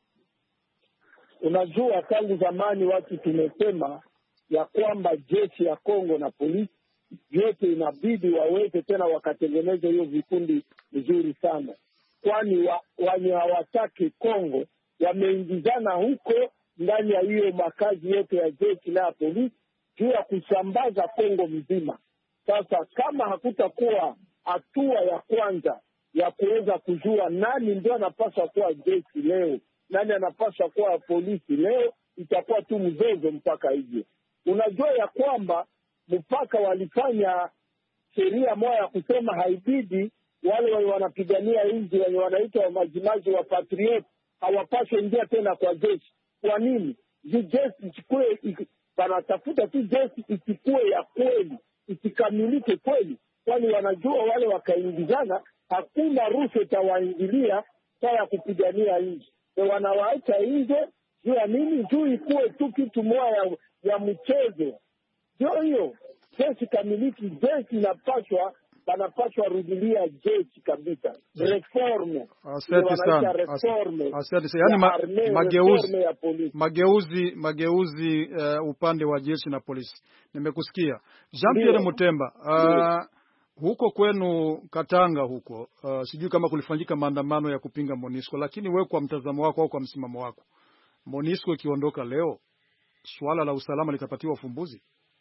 S7: Unajua tangu zamani watu tumesema ya kwamba jeshi ya Kongo na polisi yote inabidi waweze tena wakatengeneza hiyo vikundi vizuri sana, kwani wa, wenye hawataki Kongo wameingizana huko ndani ya hiyo makazi yote ya jeshi na polisi juu ya kusambaza Kongo mzima. Sasa kama hakutakuwa hatua ya kwanza ya kuweza kujua nani ndio anapaswa kuwa jeshi leo, nani anapaswa kuwa polisi leo, itakuwa tu mzozo mpaka hivyo. Unajua ya kwamba mpaka walifanya sheria moja ya kusema haibidi wale wale wanapigania nchi wenye wanaitwa majimaji wa patriot hawapaswi ingia tena kwa jeshi. Kwa nini? Jeshi ichukue, wanatafuta tu jeshi ichukue ya kweli, isikamilike kweli, kwani wanajua wale wakaingizana hakuna ruhusa itawaingilia saa ya kupigania nchi. Na wanawaacha nje juu ya nini? Juu ikuwe tu kitu moja ya, ya mchezo. Ndio hiyo jeshi kamiliki, jeshi inapaswa wanapaswa rudilia jeshi kabisa. Reforme.
S2: Asante sana. Asante sana. Yaani ma, mageuzi mageuzi mageuzi uh, upande wa jeshi na polisi. Nimekusikia. Jean-Pierre Mutemba, uh, huko kwenu Katanga huko, uh, sijui kama kulifanyika maandamano ya kupinga MONUSCO, lakini wewe kwa mtazamo wako au kwa msimamo wako, MONUSCO ikiondoka leo, swala la usalama litapatiwa ufumbuzi?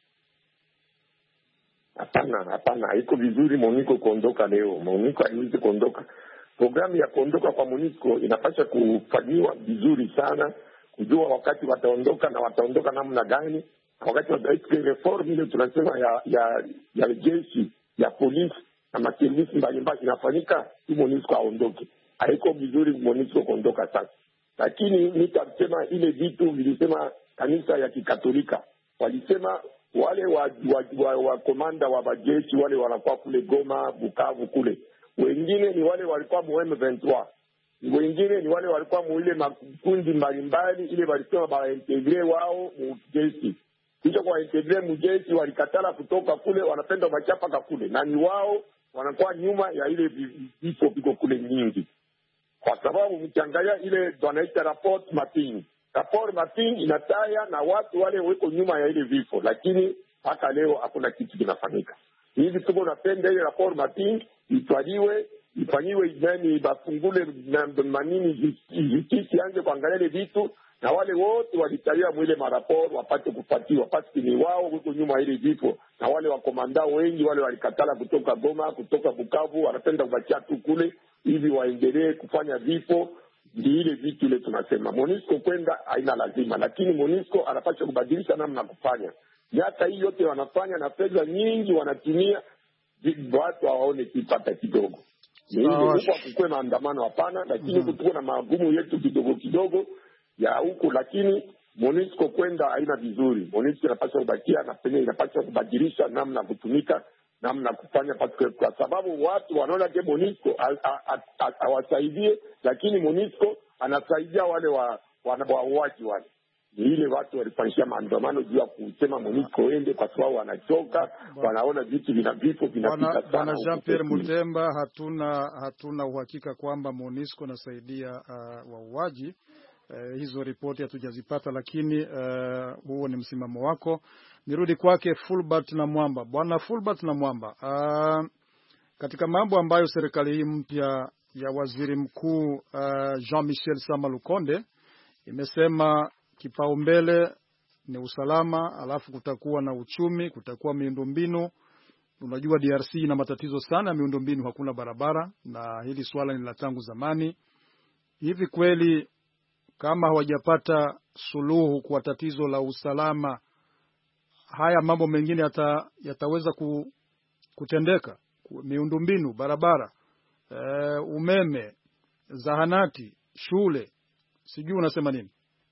S4: Hapana, hapana, haiko vizuri MONUSCO kuondoka leo. MONUSCO haiwezi kuondoka. Programu ya kuondoka kwa MONUSCO inapaswa kufanyiwa vizuri sana, kujua wakati wataondoka na wataondoka namna gani, wakati wataita reform ile tunasema ya ya ya jeshi, ya polisi na maservisi mbalimbali inafanyika, ili MONUSCO aondoke. Haiko vizuri MONUSCO kuondoka sasa. Lakini nitasema ile vitu vilisema kanisa ya Kikatolika. Walisema wale wa wa, wa, wa komanda wa majeshi wale wanakuwa kule Goma, Bukavu kule. Wengine ni wale walikuwa mu M vingt-trois. Wengine ni wale walikuwa mu ile makundi mbalimbali ile walisema ba integre wao mu jeshi. Kisha kwa integre mu jeshi walikatala kutoka kule, wanapenda machapa kule. Na ni wao wanakuwa nyuma ya ile vifo viko kule nyingi. Kwa sababu mkiangalia ile wanaita rapport mapping. Rapport mapping inataya na watu wale wako nyuma ya ile vifo, lakini hata leo hakuna kitu kinafanyika. Hivi tuko napenda ile rapport mapping itwaliwe, ifanyiwe idani bafungule na manini justice anze kuangalia ile vitu, na wale wote walitalia mwile maraport wapate kupatiwa pasi ni wao wako nyuma ile vifo, na wale wakomanda wengi wale walikatala kutoka Goma, kutoka Bukavu, wanapenda kubachia tu kule hivi waendelee kufanya vifo. Ndi ile vitu ile tunasema MONUSCO kwenda haina lazima, lakini MONUSCO anapaswa kubadilisha namna kufanya. Miaka hii yote wanafanya na pesa nyingi wanatumia, watu hawaone kipata kidogo. Ni huko kukwe maandamano hapana, lakini mm -hmm. tuko na magumu yetu kidogo kidogo ya huko, lakini MONUSCO kwenda haina vizuri. MONUSCO inapaswa kubakia na penye inapaswa kubadilisha namna kutumika, namna kufanya, kwa sababu watu wanaona ke MONUSCO hawasaidie, lakini MONUSCO anasaidia wale wa wanabawaki wale. Ni ile watu walifanyia maandamano juu ya kusema MONUSCO ende kwa sababu wanachoka, wanaona vitu vina vifo vinapita sana.
S2: Bwana Jean-Pierre Mutemba, hatuna hatuna uhakika kwamba MONUSCO nasaidia uh, wauaji. Uh, hizo ripoti hatujazipata, lakini uh, huo ni msimamo wako. Nirudi kwake Fulbert na Mwamba. Bwana Fulbert na Mwamba, uh, katika mambo ambayo serikali hii mpya ya waziri mkuu uh, Jean-Michel Sama Lukonde imesema kipaumbele ni usalama, alafu kutakuwa na uchumi, kutakuwa miundombinu. Unajua D R C ina matatizo sana ya miundombinu, hakuna barabara, na hili swala ni la tangu zamani. Hivi kweli kama hawajapata suluhu kwa tatizo la usalama, haya mambo mengine yata, yataweza ku, kutendeka? Miundombinu, barabara, e, umeme, zahanati, shule, sijui unasema nini?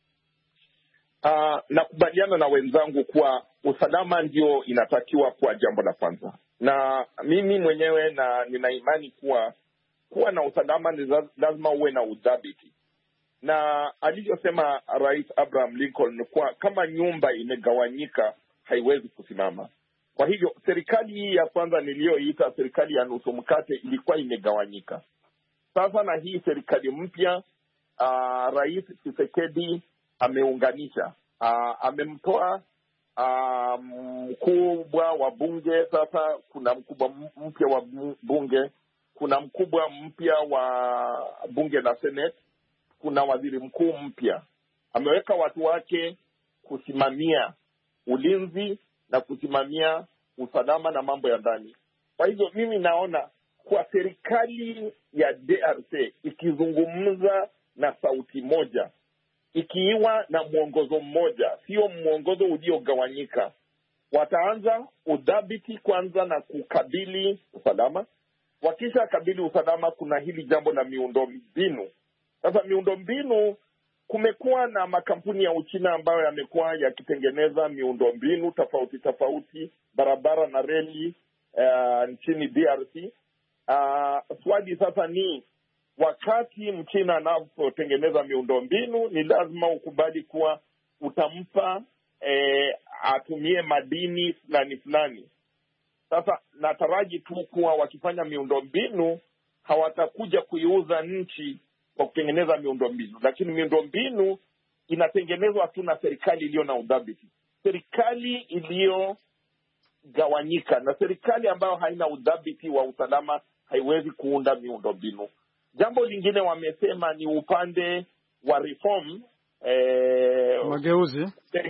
S6: Uh, nakubaliana na wenzangu kuwa usalama ndio inatakiwa kuwa jambo la kwanza, na mimi mwenyewe na nina imani kuwa kuwa na usalama ni lazima uwe na udhabiti, na alivyosema Rais Abraham Lincoln ni kuwa kama nyumba imegawanyika haiwezi kusimama. Kwa hivyo serikali hii ya kwanza niliyoita serikali ya nusu mkate ilikuwa imegawanyika. Sasa na hii serikali mpya, uh, Rais Tshisekedi ameunganisha, uh, amemtoa uh, mkubwa wa bunge. Sasa kuna mkubwa mpya wa bunge, kuna mkubwa mpya wa bunge la Senate, kuna waziri mkuu mpya. Ameweka watu wake kusimamia ulinzi na kusimamia usalama na mambo ya ndani. Kwa hivyo mimi naona kwa serikali ya D R C ikizungumza na sauti moja, ikiwa na mwongozo mmoja, sio mwongozo uliogawanyika, wataanza udhabiti kwanza na kukabili usalama. Wakisha kabili usalama, kuna hili jambo la miundombinu. Sasa miundombinu, kumekuwa na makampuni ya Uchina ambayo yamekuwa yakitengeneza miundombinu tofauti tofauti, barabara na reli uh, nchini D R C. Uh, swali sasa ni wakati Mchina anapotengeneza miundombinu, ni lazima ukubali kuwa utampa eh, atumie madini fulani fulani. Sasa nataraji tu kuwa wakifanya miundombinu hawatakuja kuiuza nchi kwa kutengeneza miundombinu, lakini miundombinu inatengenezwa tu na serikali iliyo na udhabiti. Serikali iliyogawanyika na serikali ambayo haina udhabiti wa usalama haiwezi kuunda miundombinu. Jambo lingine wamesema ni upande wa reform, eh,
S2: mageuzi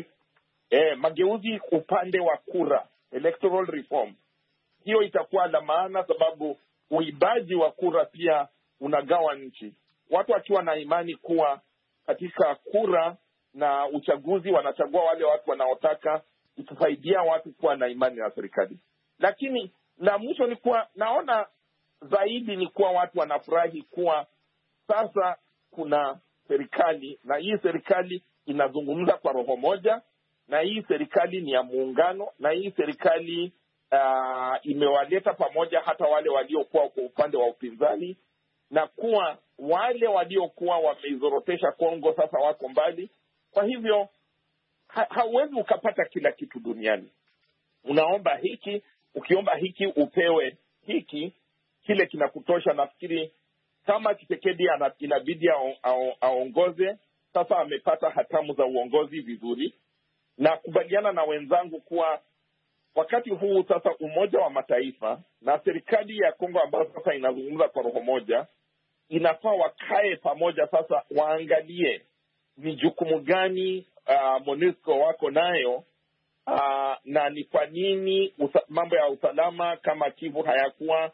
S6: eh, mageuzi upande wa kura, electoral reform. Hiyo itakuwa la maana, sababu uibaji wa kura pia unagawa nchi. Watu wakiwa na imani kuwa katika kura na uchaguzi wanachagua wale watu wanaotaka, itasaidia watu kuwa na imani na serikali. Lakini la mwisho ni kuwa naona zaidi ni kuwa watu wanafurahi kuwa sasa kuna serikali, na hii serikali inazungumza kwa roho moja, na hii serikali ni ya muungano, na hii serikali uh, imewaleta pamoja hata wale waliokuwa kwa upande wa upinzani, na kuwa wale waliokuwa wameizorotesha Kongo sasa wako mbali. Kwa hivyo ha, hauwezi ukapata kila kitu duniani. Unaomba hiki, ukiomba hiki upewe hiki, kile kinakutosha. Nafikiri kama Tshisekedi inabidi aongoze, sasa amepata hatamu za uongozi vizuri, na kubaliana na wenzangu kuwa wakati huu sasa Umoja wa Mataifa na serikali ya Kongo ambayo sasa inazungumza kwa roho moja, inafaa wakae pamoja sasa, waangalie ni jukumu gani uh, MONUSCO wako nayo, uh, na ni kwa nini mambo ya usalama kama Kivu hayakuwa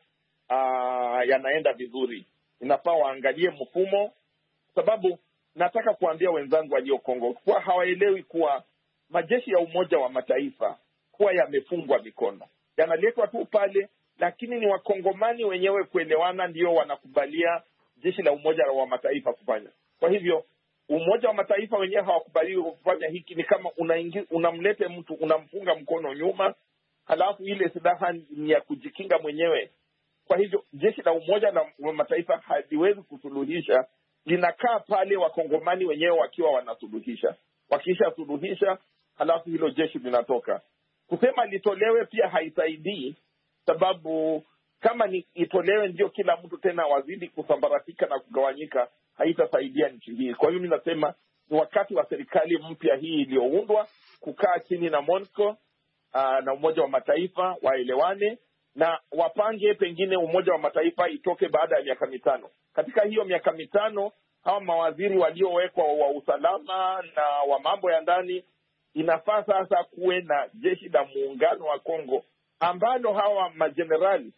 S6: uh, yanaenda vizuri. Inafaa waangalie mfumo, sababu nataka kuambia wenzangu walio Kongo kuwa hawaelewi kuwa majeshi ya Umoja wa Mataifa kuwa yamefungwa mikono, yanaletwa tu pale lakini ni wakongomani wenyewe kuelewana ndio wanakubalia jeshi la Umoja wa Mataifa kufanya. Kwa hivyo Umoja wa Mataifa wenyewe hawakubaliwi kufanya hiki. Ni kama unaingi, unamlete mtu unamfunga mkono nyuma, halafu ile silaha ni ya kujikinga mwenyewe. Kwa hivyo jeshi la Umoja wa Mataifa haliwezi kusuluhisha, linakaa pale wakongomani wenyewe wakiwa wanasuluhisha. Wakisha suluhisha, halafu hilo jeshi linatoka. Kusema litolewe pia haisaidii, sababu kama ni itolewe ndio kila mtu tena wazidi kusambaratika na kugawanyika, haitasaidia nchi hii. Kwa hiyo mimi nasema ni wakati wa serikali mpya hii iliyoundwa kukaa chini na MONUSCO uh, na Umoja wa Mataifa waelewane na wapange, pengine Umoja wa Mataifa itoke baada ya miaka mitano. Katika hiyo miaka mitano, hawa mawaziri waliowekwa wa usalama na wa mambo ya ndani, inafaa sasa kuwe na jeshi la muungano wa Kongo ambalo hawa majenerali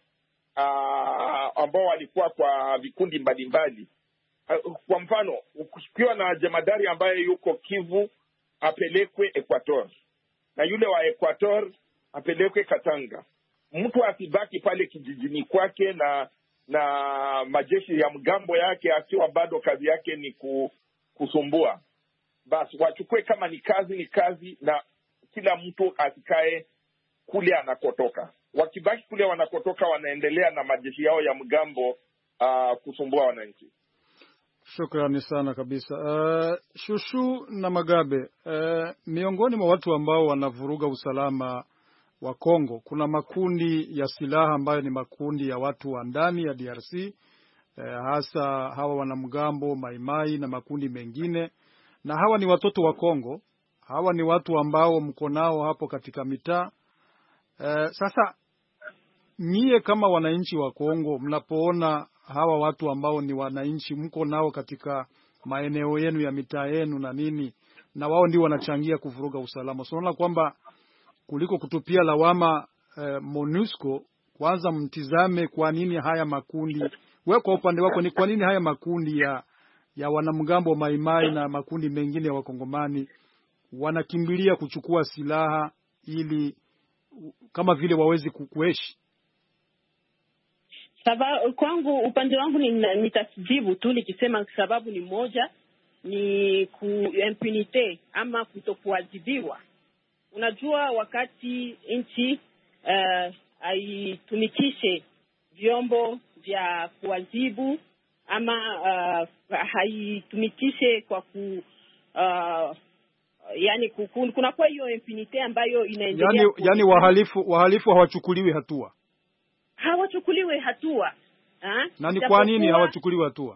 S6: uh, ambao walikuwa kwa vikundi mbalimbali. Uh, kwa mfano ukiwa na jemadari ambaye yuko Kivu apelekwe Equator, na yule wa Equator apelekwe Katanga. Mtu asibaki pale kijijini kwake na na majeshi ya mgambo yake akiwa bado kazi yake ni kusumbua. Basi wachukue kama ni kazi ni kazi, na kila mtu asikae kule anakotoka. Wakibaki kule wanakotoka, wanaendelea na majeshi yao ya mgambo uh, kusumbua wananchi.
S2: Shukrani sana kabisa. Uh, Shushu na Magabe, uh, miongoni mwa watu ambao wanavuruga usalama wa Kongo kuna makundi ya silaha ambayo ni makundi ya watu wa ndani ya D R C, uh, hasa hawa wanamgambo Maimai na makundi mengine, na hawa ni watoto wa Kongo. Hawa ni watu ambao mko nao hapo katika mitaa. Uh, sasa nyie kama wananchi wa Kongo, mnapoona hawa watu ambao ni wananchi mko nao katika maeneo yenu ya mitaa yenu na nini, na wao ndio wanachangia kuvuruga usalama, so unaona kwamba kuliko kutupia lawama eh, MONUSCO, kwanza mtizame kwa nini haya makundi, wewe kwa upande wako ni kwa nini haya makundi ya ya wanamgambo Maimai na makundi mengine ya Wakongomani wanakimbilia kuchukua silaha ili kama vile wawezi kukueshi?
S5: Sababu kwangu, upande wangu nitajibu tu nikisema sababu ni moja, ni ku impunity ama kutokuadhibiwa. Unajua, wakati nchi uh, haitumikishe vyombo vya kuadhibu ama uh, haitumikishe kwa ku uh, yani kuna kwa hiyo impunity ambayo inaendelea,
S2: yani, yani wahalifu wahalifu hawachukuliwi hatua
S5: hawachukuliwe hatua ha?
S2: Na ni kwa nini hawachukuliwi hatua?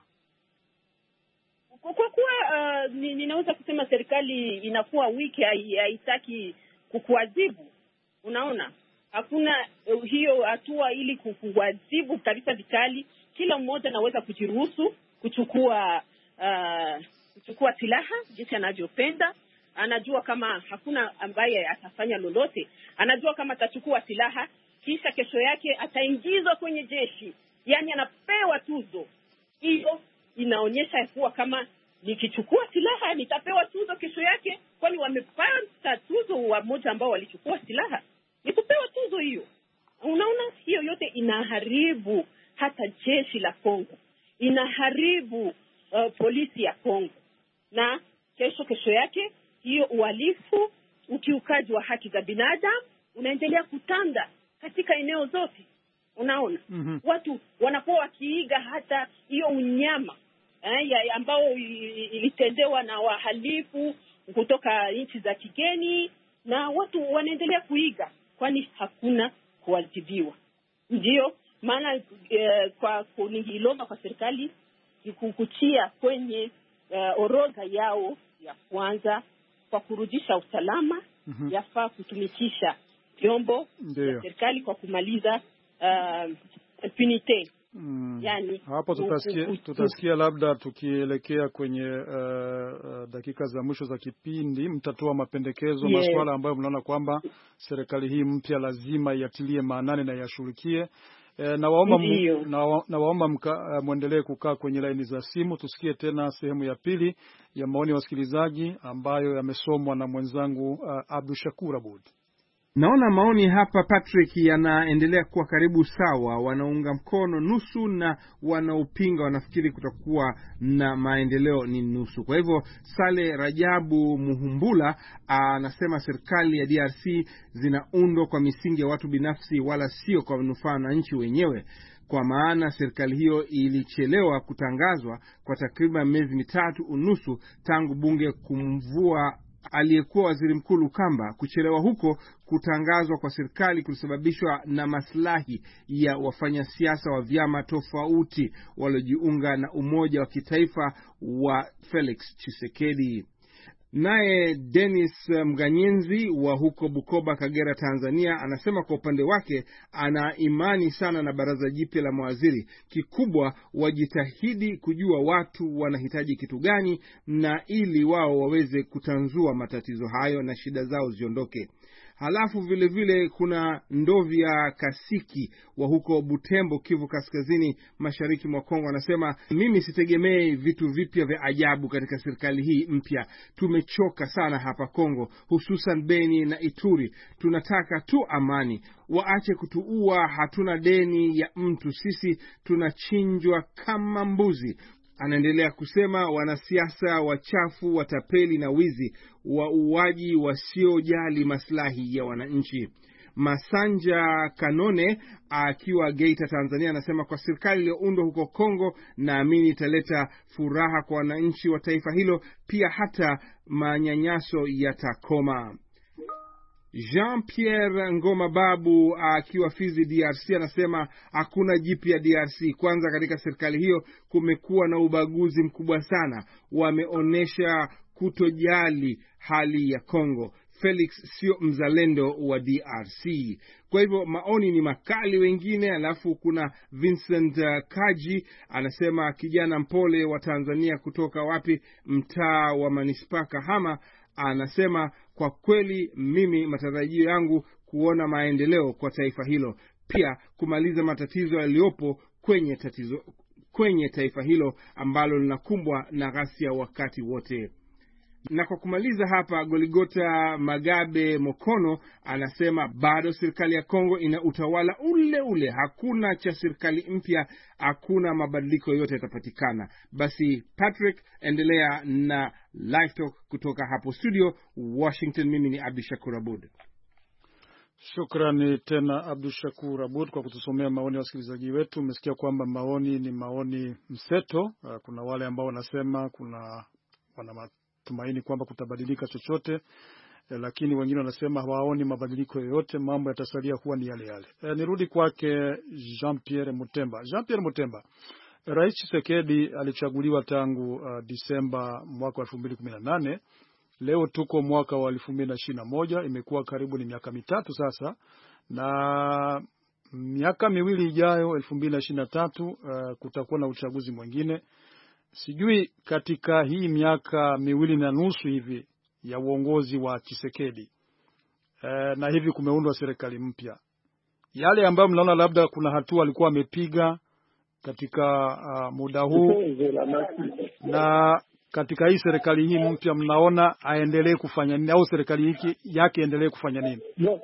S5: Kwa kuwa uh, ninaweza kusema serikali inakuwa wiki, haitaki kukuadhibu. Unaona, hakuna uh, hiyo hatua ili kukuadhibu kabisa vikali. Kila mmoja anaweza kujiruhusu kuchukua uh, kuchukua silaha jinsi anavyopenda. Anajua kama hakuna ambaye atafanya lolote, anajua kama atachukua silaha kisha kesho yake ataingizwa kwenye jeshi, yani anapewa tuzo. Hiyo inaonyesha kuwa kama nikichukua silaha nitapewa tuzo kesho yake, kwani wamepata tuzo wamoja ambao walichukua silaha, ni kupewa tuzo hiyo. Unaona, hiyo yote inaharibu hata jeshi la Kongo, inaharibu uh, polisi ya Kongo, na kesho kesho yake hiyo uhalifu, ukiukaji wa haki za binadamu unaendelea kutanda katika eneo zote. Unaona, mm-hmm. Watu wanakuwa wakiiga hata hiyo unyama eh, ambao ilitendewa na wahalifu kutoka nchi za kigeni, na watu wanaendelea kuiga, kwani hakuna kuadhibiwa. Ndio maana eh, kwa kuningilomba kwa serikali kukutia kwenye uh, orodha yao ya kwanza kwa kurudisha usalama, mm-hmm. yafaa kutumikisha vyombo vya serikali kwa kumaliza uh, impunity.
S2: Mm.
S5: Yani
S2: hapo tutasikia tutasikia labda tukielekea kwenye uh, uh, dakika za mwisho za kipindi, mtatoa mapendekezo, yes. Masuala ambayo mnaona kwamba serikali hii mpya lazima iatilie maanani na yashughulikie. E, na waomba na, na waomba mka, uh, muendelee kukaa kwenye laini za simu tusikie tena sehemu ya pili ya maoni ya wasikilizaji ambayo yamesomwa na mwenzangu uh, Abdul Shakur Abud.
S8: Naona maoni hapa Patrick yanaendelea kuwa karibu sawa, wanaunga mkono nusu na wanaupinga wanafikiri kutakuwa na maendeleo ni nusu. Kwa hivyo Sale Rajabu Muhumbula anasema serikali ya D R C zinaundwa kwa misingi ya watu binafsi wala sio kwa manufaa na nchi wenyewe, kwa maana serikali hiyo ilichelewa kutangazwa kwa takriban miezi mitatu unusu tangu bunge kumvua aliyekuwa waziri mkuu Lukamba. Kuchelewa huko kutangazwa kwa serikali kulisababishwa na maslahi ya wafanyasiasa wa vyama tofauti waliojiunga na umoja wa kitaifa wa Felix Tshisekedi. Naye Dennis Mganyenzi wa huko Bukoba, Kagera, Tanzania, anasema kwa upande wake ana imani sana na baraza jipya la mawaziri. Kikubwa wajitahidi kujua watu wanahitaji kitu gani na ili wao waweze kutanzua matatizo hayo na shida zao ziondoke. Halafu vile vile kuna Ndovya Kasiki wa huko Butembo, Kivu Kaskazini, mashariki mwa Kongo, anasema mimi sitegemei vitu vipya vya ajabu katika serikali hii mpya. Tumechoka sana hapa Kongo, hususan Beni na Ituri. Tunataka tu amani. Waache kutuua, hatuna deni ya mtu, sisi tunachinjwa kama mbuzi. Anaendelea kusema wanasiasa wachafu, watapeli na wizi, wauaji wasiojali maslahi ya wananchi. Masanja Kanone akiwa Geita, Tanzania, anasema kwa serikali iliyoundwa huko Kongo naamini italeta furaha kwa wananchi wa taifa hilo, pia hata manyanyaso yatakoma. Jean-Pierre Ngoma Babu akiwa Fizi, D R C, anasema hakuna jipya D R C. Kwanza katika serikali hiyo kumekuwa na ubaguzi mkubwa sana, wameonesha kutojali hali ya Kongo. Felix sio mzalendo wa D R C. Kwa hivyo maoni ni makali wengine. Alafu kuna Vincent uh, Kaji anasema kijana mpole wa Tanzania kutoka wapi, mtaa wa Manispaa Kahama, anasema kwa kweli mimi matarajio yangu kuona maendeleo kwa taifa hilo, pia kumaliza matatizo yaliyopo kwenye tatizo kwenye taifa hilo ambalo linakumbwa na ghasia wakati wote. Na kwa kumaliza hapa, Goligota Magabe Mokono anasema bado serikali ya Kongo ina utawala ule ule, hakuna cha serikali mpya, hakuna mabadiliko yote yatapatikana. Basi Patrick, endelea na Live Talk kutoka hapo studio Washington. Mimi ni Abdushakur Abud.
S2: Shukrani tena Abdushakur Abud kwa kutusomea maoni ya wasikilizaji wetu. Umesikia kwamba maoni ni maoni mseto. Kuna wale ambao wanasema kuna wana tumaini kwamba kutabadilika chochote, eh, lakini wengine wanasema hawaoni mabadiliko yoyote, mambo yatasalia kuwa ni yale yale. Eh, nirudi kwake Jean-Pierre Mutemba. Jean-Pierre Mutemba, Rais Tshisekedi alichaguliwa tangu uh, Disemba mwaka wa elfu mbili kumi na nane. Leo tuko mwaka wa elfu mbili ishirini na moja, imekuwa karibu ni miaka mitatu sasa, na miaka miwili ijayo elfu mbili ishirini na tatu uh, kutakuwa na uchaguzi mwingine. Sijui katika hii miaka miwili na nusu hivi ya uongozi wa Tshisekedi e, na hivi kumeundwa serikali mpya, yale ambayo mnaona labda kuna hatua alikuwa amepiga katika uh, muda huu, na katika hii serikali hii mpya mnaona aendelee kufanya nini, au serikali hiki yake endelee kufanya nini?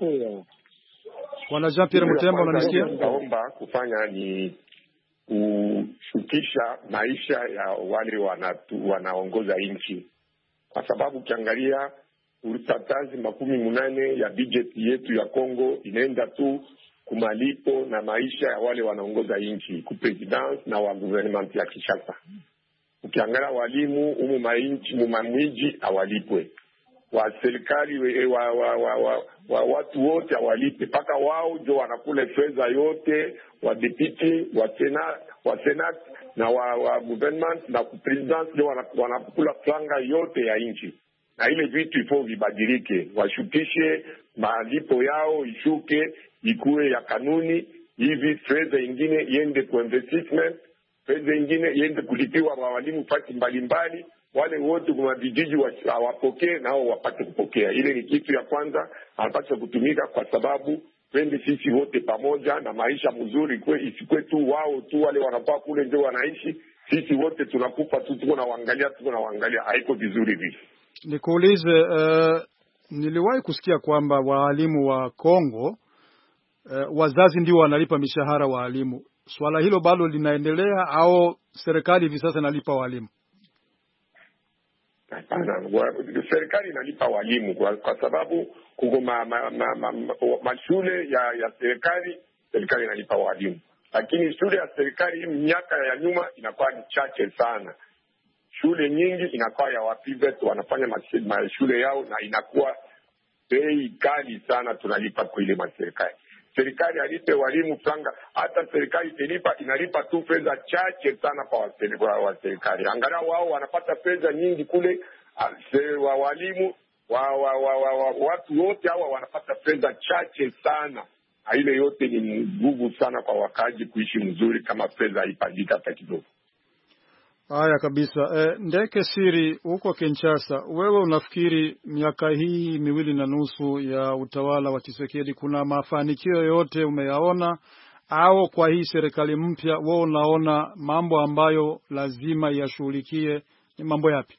S2: Bwana Jean-Pierre Mutemba, unanisikia?
S4: Naomba kufanya ni kushukisha maisha ya wale wanatu, wanaongoza nchi, kwa sababu ukiangalia utatazi makumi munane ya budget yetu ya Kongo inaenda tu kumalipo na maisha ya wale wanaongoza nchi, ku president na wa government ya Kinshasa. Ukiangalia walimu umu mainchi mumamwiji awalipwe, wa serikali wa, wa, wa, wa, wa watu wote awalipe, paka wao ndio wanakula fedha yote, wa deputy wa senat wa senat na wa, wa government na ku president ndio wanakula franga yote ya nchi. Na ile vitu ifo vibadilike, washukishe malipo yao, ishuke ikuwe ya kanuni, hivi fedha ingine iende kwa investment, fedha ingine iende kulipiwa wa walimu fasi mbalimbali, wale wote kwa vijiji wapokee nao wapate kupokea. Ile ni kitu ya kwanza anapaswa kutumika, kwa sababu twende sisi wote pamoja na maisha mzuri, kwa isikwe tu wao tu wale wanapaa kule ndio wanaishi, sisi wote tunakufa tu, tuko na waangalia tuko na waangalia, haiko vizuri hivi.
S2: Nikuulize uh, niliwahi kusikia kwamba walimu wa Kongo eh, wazazi ndio wanalipa mishahara wa walimu. Swala hilo bado linaendelea au serikali hivi sasa inalipa walimu?
S4: Hapana, serikali inalipa walimu kwa, kwa sababu kuko ma, ma, ma, ma, ma, mashule ya ya serikali serikali inalipa walimu. Lakini shule ya serikali miaka ya nyuma inakuwa ni chache sana. Shule nyingi inakuwa ya wapivet wanafanya mashule yao na inakuwa bei kali sana tunalipa kwa ile maserikali. Serikali alipe walimu franga, hata serikali tilipa inalipa tu fedha chache sana kwa wa serikali. Angalau wao wanapata fedha nyingi kule wa walimu wa, wa, wa, wa, wa, watu wote hawa wanapata fedha chache sana. Ile yote ni nguvu sana kwa wakaji kuishi mzuri kama fedha ipandika hata kidogo.
S2: Haya kabisa. E, Ndeke Siri huko Kinshasa, wewe unafikiri miaka hii miwili na nusu ya utawala wa Tshisekedi kuna mafanikio yote umeyaona, au kwa hii serikali mpya wewe unaona mambo ambayo lazima yashughulikie ni mambo yapi?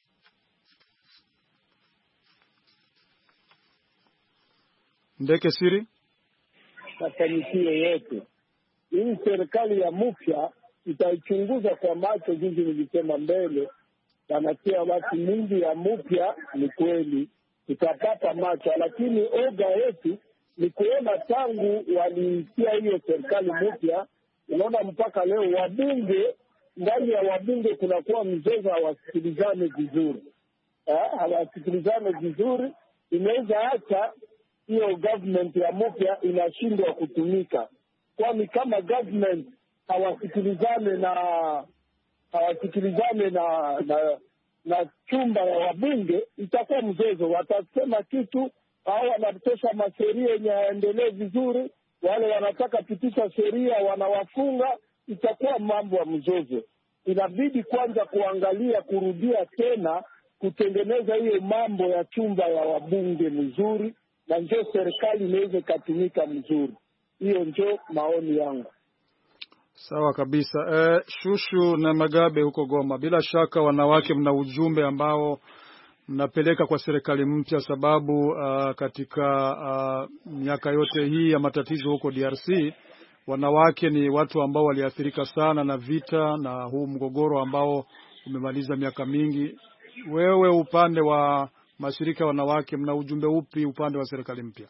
S2: Ndeke Siri?
S7: Mafanikio yote hii serikali ya mpya itaichunguza kwa macho, jinsi nilisema mbele, wanatia watu mingi ya mpya. Ni kweli tutapata macho, lakini oga yetu ni kuona tangu walitia hiyo serikali mpya, unaona mpaka leo wabunge, ndani ya wabunge kunakuwa mzozo, hawasikilizane vizuri, hawasikilizane vizuri. Inaweza acha hiyo government ya mpya inashindwa kutumika, kwani kama government hawasikilizane na hawasikilizane na na na chumba ya wabunge, itakuwa mzozo. Watasema kitu au wanatosha masheria yenye yaendelee vizuri, wale wanataka pitisha sheria wanawafunga, itakuwa mambo ya mzozo. Inabidi kwanza kuangalia kurudia tena kutengeneza hiyo mambo ya chumba ya wabunge mzuri, na ndio serikali inaweza kutumika mzuri. Hiyo ndio maoni yangu.
S2: Sawa kabisa. E, Shushu na Magabe huko Goma, bila shaka wanawake mna ujumbe ambao mnapeleka kwa serikali mpya, sababu uh, katika uh, miaka yote hii ya matatizo huko D R C wanawake ni watu ambao waliathirika sana na vita na huu mgogoro ambao umemaliza miaka mingi. Wewe upande wa mashirika wanawake mna ujumbe upi upande wa serikali mpya?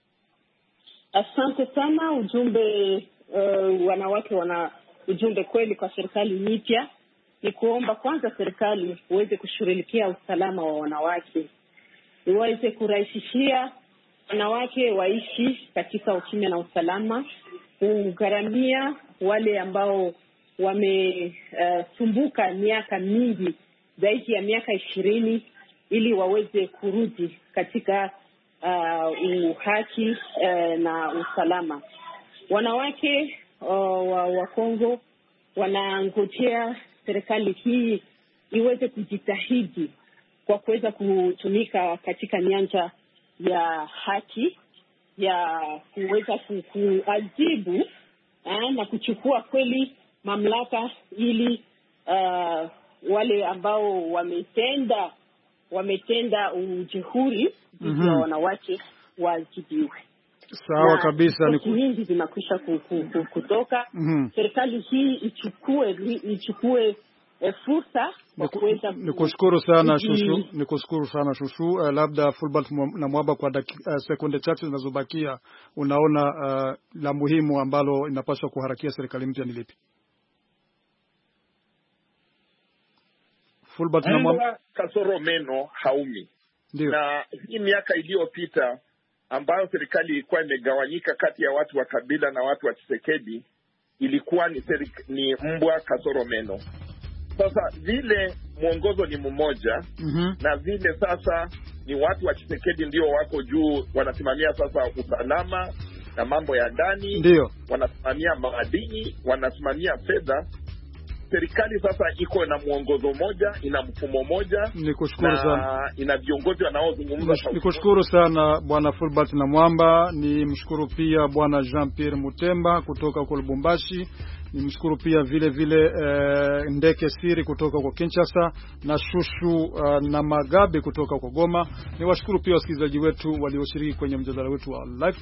S5: Asante sana. Ujumbe uh, wanawake wana ujumbe kweli kwa serikali mpya ni kuomba kwanza serikali uweze kushughulikia usalama wa wanawake, iweze kurahisishia wanawake waishi katika ukimya na usalama, kugharamia wale ambao wamesumbuka uh, miaka mingi zaidi ya miaka ishirini ili waweze kurudi katika uh, uhaki uh, na usalama. Wanawake uh, wa, wa Kongo wanangojea serikali hii iweze kujitahidi kwa kuweza kutumika katika nyanja ya haki, ya kuweza kuadhibu eh, na kuchukua kweli mamlaka ili uh, wale ambao wametenda wametenda ujeuri dhidi mm-hmm. ya wanawake waadhibiwe.
S2: Sawa kabisa.
S5: Ni nyingi zinakwisha kutoka. Mm-hmm. Serikali hii ichukue ichukue e, fursa kwa kuweza.
S2: Nikushukuru sana Shushu, nikushukuru sana Shushu. Uh, labda Fulbert na Mwaba kwa uh, sekunde chache zinazobakia, unaona uh, la muhimu ambalo inapaswa kuharakia serikali mpya ni lipi? Fulbert na Mwaba.
S6: Kasoro meno haumi.
S2: Ndiyo.
S6: Na hii miaka iliyopita ambayo serikali ilikuwa imegawanyika kati ya watu wa kabila na watu wa Tshisekedi, ilikuwa ni, serik, ni mbwa kasoro meno. Sasa vile mwongozo ni mmoja, mm-hmm. na vile sasa ni watu wa Tshisekedi ndio wako juu, wanasimamia sasa usalama na mambo ya ndani,
S2: ndio
S6: wanasimamia madini, wanasimamia fedha. Serikali sasa iko na mwongozo moja, ina mfumo moja.
S2: Nikushukuru sana.
S6: Ina viongozi wanaozungumza.
S2: Nikushukuru sana Bwana Fulbert na Mwamba. Ni mshukuru pia Bwana Jean Pierre Mutemba kutoka huko Lubumbashi. Nimshukuru pia vile vile uh, Ndeke Siri kutoka kwa Kinshasa na Shushu uh, na Magabe kutoka kwa Goma. Niwashukuru pia wasikilizaji wetu walioshiriki kwenye mjadala wetu wa live